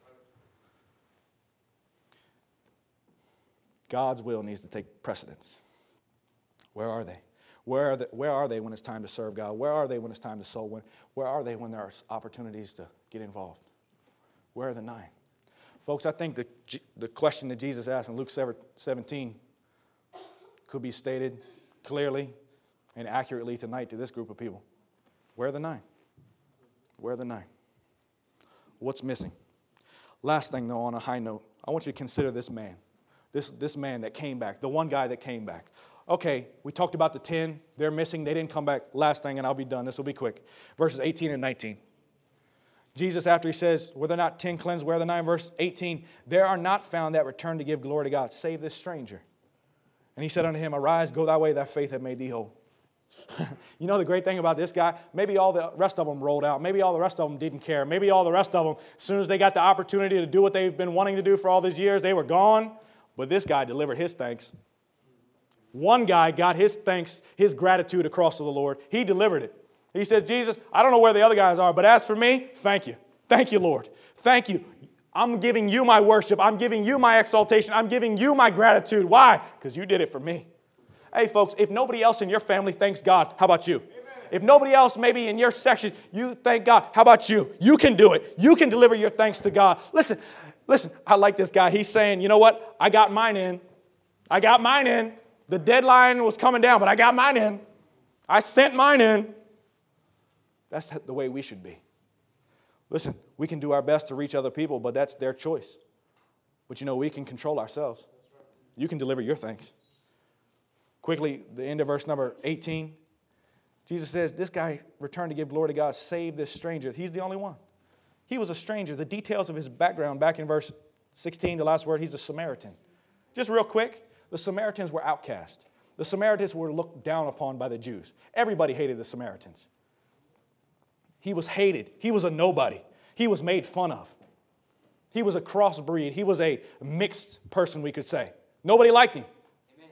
God's will needs to take precedence. Where are they? Where are they, where are they when it's time to serve God? Where are they when it's time to soul win? Where are they when there are opportunities to get involved? Where are the nine? Folks, I think the, the question that Jesus asked in Luke seventeen could be stated clearly and accurately tonight to this group of people. Where are the nine? Where are the nine? What's missing? Last thing, though, on a high note, I want you to consider this man. This, this man that came back, the one guy that came back. Okay, we talked about the ten. They're missing. They didn't come back. Last thing, and I'll be done. This will be quick. Verses eighteen and nineteen. Jesus, after He says, were there not ten cleansed? Where are the nine? Verse eighteen. There are not found that return to give glory to God, save this stranger. And He said unto him, arise, go thy way, thy faith hath made thee whole. You know the great thing about this guy? Maybe all the rest of them rolled out. Maybe all the rest of them didn't care. Maybe all the rest of them, as soon as they got the opportunity to do what they've been wanting to do for all these years, they were gone. But this guy delivered his thanks. One guy got his thanks, his gratitude across to the Lord. He delivered it. He said, Jesus, I don't know where the other guys are, but as for me, thank you. Thank you, Lord. Thank you. I'm giving you my worship. I'm giving you my exaltation. I'm giving you my gratitude. Why? Because you did it for me. Hey, folks, if nobody else in your family thanks God, how about you? Amen. If nobody else maybe in your section, you thank God, how about you? You can do it. You can deliver your thanks to God. Listen, listen, I like this guy. He's saying, you know what? I got mine in. I got mine in. The deadline was coming down, but I got mine in. I sent mine in. That's the way we should be. Listen, we can do our best to reach other people, but that's their choice. But you know, we can control ourselves. You can deliver your thanks. Quickly, the end of verse number eighteen. Jesus says, this guy returned to give glory to God, save this stranger. He's the only one. He was a stranger. The details of his background, back in verse sixteen, the last word, he's a Samaritan. Just real quick, the Samaritans were outcast. The Samaritans were looked down upon by the Jews. Everybody hated the Samaritans. He was hated. He was a nobody. He was made fun of. He was a crossbreed. He was a mixed person, we could say. Nobody liked him. Amen.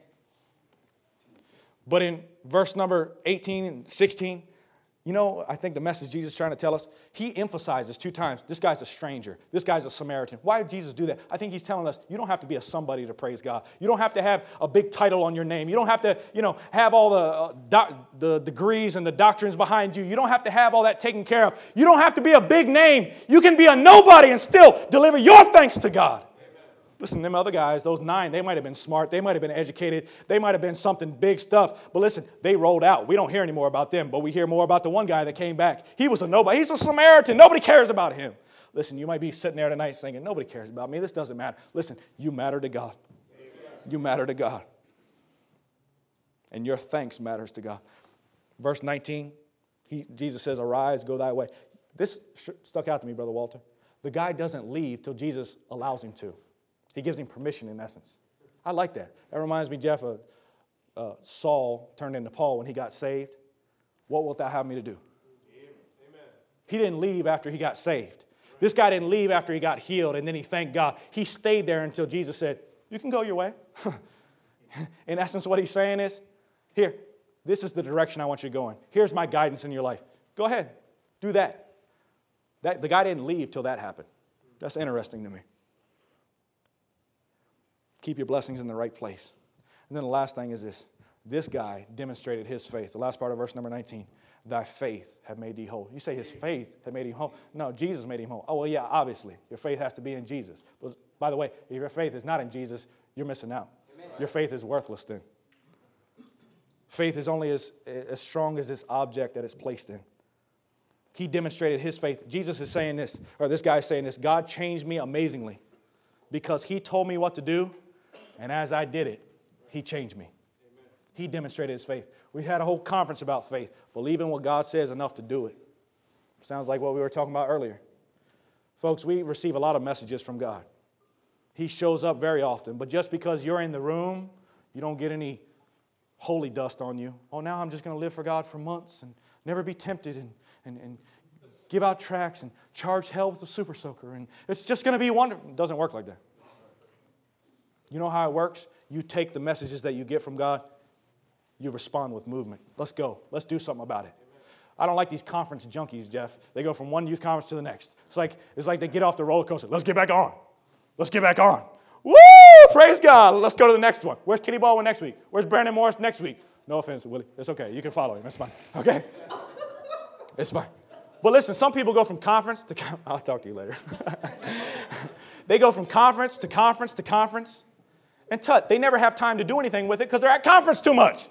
But in verse number eighteen and sixteen, you know, I think the message Jesus is trying to tell us, he emphasizes two times, this guy's a stranger. This guy's a Samaritan. Why did Jesus do that? I think he's telling us, you don't have to be a somebody to praise God. You don't have to have a big title on your name. You don't have to, you know, have all the, uh, doc, the degrees and the doctrines behind you. You don't have to have all that taken care of. You don't have to be a big name. You can be a nobody and still deliver your thanks to God. Listen, them other guys, those nine, they might have been smart. They might have been educated. They might have been something big stuff. But listen, they rolled out. We don't hear any more about them, but we hear more about the one guy that came back. He was a nobody. He's a Samaritan. Nobody cares about him. Listen, you might be sitting there tonight thinking, nobody cares about me. This doesn't matter. Listen, you matter to God. You matter to God. And your thanks matters to God. Verse nineteen, he, Jesus says, arise, go thy way. This stuck out to me, Brother Walter. The guy doesn't leave till Jesus allows him to. He gives him permission, in essence. I like that. That reminds me, Jeff, of uh, Saul turned into Paul when he got saved. What wilt thou have me to do? Amen. He didn't leave after he got saved. This guy didn't leave after he got healed, and then he thanked God. He stayed there until Jesus said, you can go your way. In essence, what he's saying is, here, this is the direction I want you to go in. Here's my guidance in your life. Go ahead. Do that. That the guy didn't leave till that happened. That's interesting to me. Keep your blessings in the right place. And then the last thing is this. This guy demonstrated his faith. The last part of verse number nineteen. Thy faith had made thee whole. You say his faith had made him whole. No, Jesus made him whole. Oh, well, yeah, obviously. Your faith has to be in Jesus. But by the way, if your faith is not in Jesus, you're missing out. Amen. Your faith is worthless then. Faith is only as, as strong as this object that it's placed in. He demonstrated his faith. Jesus is saying this, or this guy is saying this. God changed me amazingly because he told me what to do. And as I did it, he changed me. Amen. He demonstrated his faith. We had a whole conference about faith. Believing what God says enough to do it. Sounds like what we were talking about earlier. Folks, we receive a lot of messages from God. He shows up very often. But just because you're in the room, you don't get any holy dust on you. Oh, now I'm just going to live for God for months and never be tempted and, and, and give out tracts and charge hell with a super soaker. And it's just going to be wonderful. It doesn't work like that. You know how it works? You take the messages that you get from God, you respond with movement. Let's go. Let's do something about it. I don't like these conference junkies, Jeff. They go from one youth conference to the next. It's like, it's like they get off the roller coaster. Let's get back on. Let's get back on. Woo! Praise God. Let's go to the next one. Where's Kenny Baldwin next week? Where's Brandon Morris next week? No offense, Willie. It's okay. You can follow him. It's fine. Okay? It's fine. But listen, some people go from conference to conference. I'll talk to you later. They go from conference to conference to conference. And tut, they never have time to do anything with it because they're at conference too much.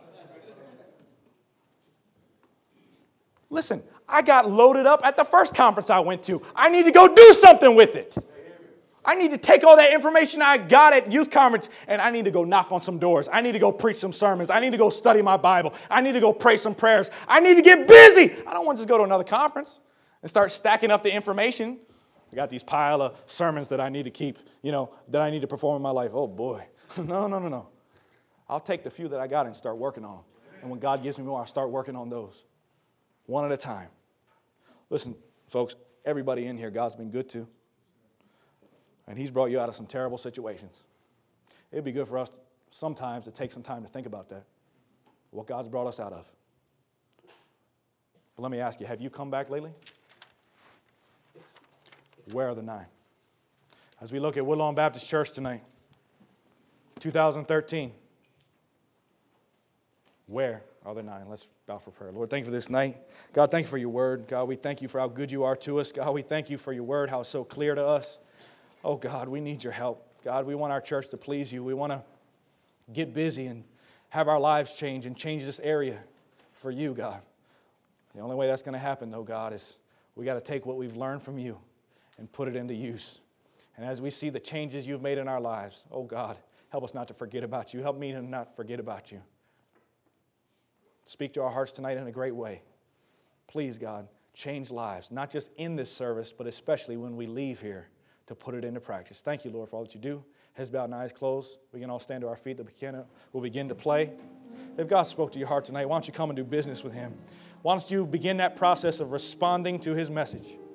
Listen, I got loaded up at the first conference I went to. I need to go do something with it. I need to take all that information I got at youth conference and I need to go knock on some doors. I need to go preach some sermons. I need to go study my Bible. I need to go pray some prayers. I need to get busy. I don't want to just go to another conference and start stacking up the information. I got these pile of sermons that I need to keep, you know, that I need to perform in my life. Oh, boy. No, no, no, no. I'll take the few that I got and start working on them. And when God gives me more, I'll start working on those. One at a time. Listen, folks, everybody in here, God's been good to. And he's brought you out of some terrible situations. It'd be good for us sometimes to take some time to think about that. What God's brought us out of. But let me ask you, have you come back lately? Where are the nine? As we look at Woodlawn Baptist Church tonight, two thousand thirteen, where are the nine? Let's bow for prayer. Lord, thank you for this night. God, thank you for your word. God, we thank you for how good you are to us. God, we thank you for your word, how it's so clear to us. Oh, God, we need your help. God, we want our church to please you. We want to get busy and have our lives change and change this area for you, God. The only way that's going to happen, though, God, is we got to take what we've learned from you and put it into use. And as we see the changes you've made in our lives, oh, God, help us not to forget about you. Help me to not forget about you. Speak to our hearts tonight in a great way. Please, God, change lives, not just in this service, but especially when we leave here to put it into practice. Thank you, Lord, for all that you do. Heads bowed and eyes closed. We can all stand to our feet. We'll begin to play. If God spoke to your heart tonight, why don't you come and do business with Him? Why don't you begin that process of responding to His message?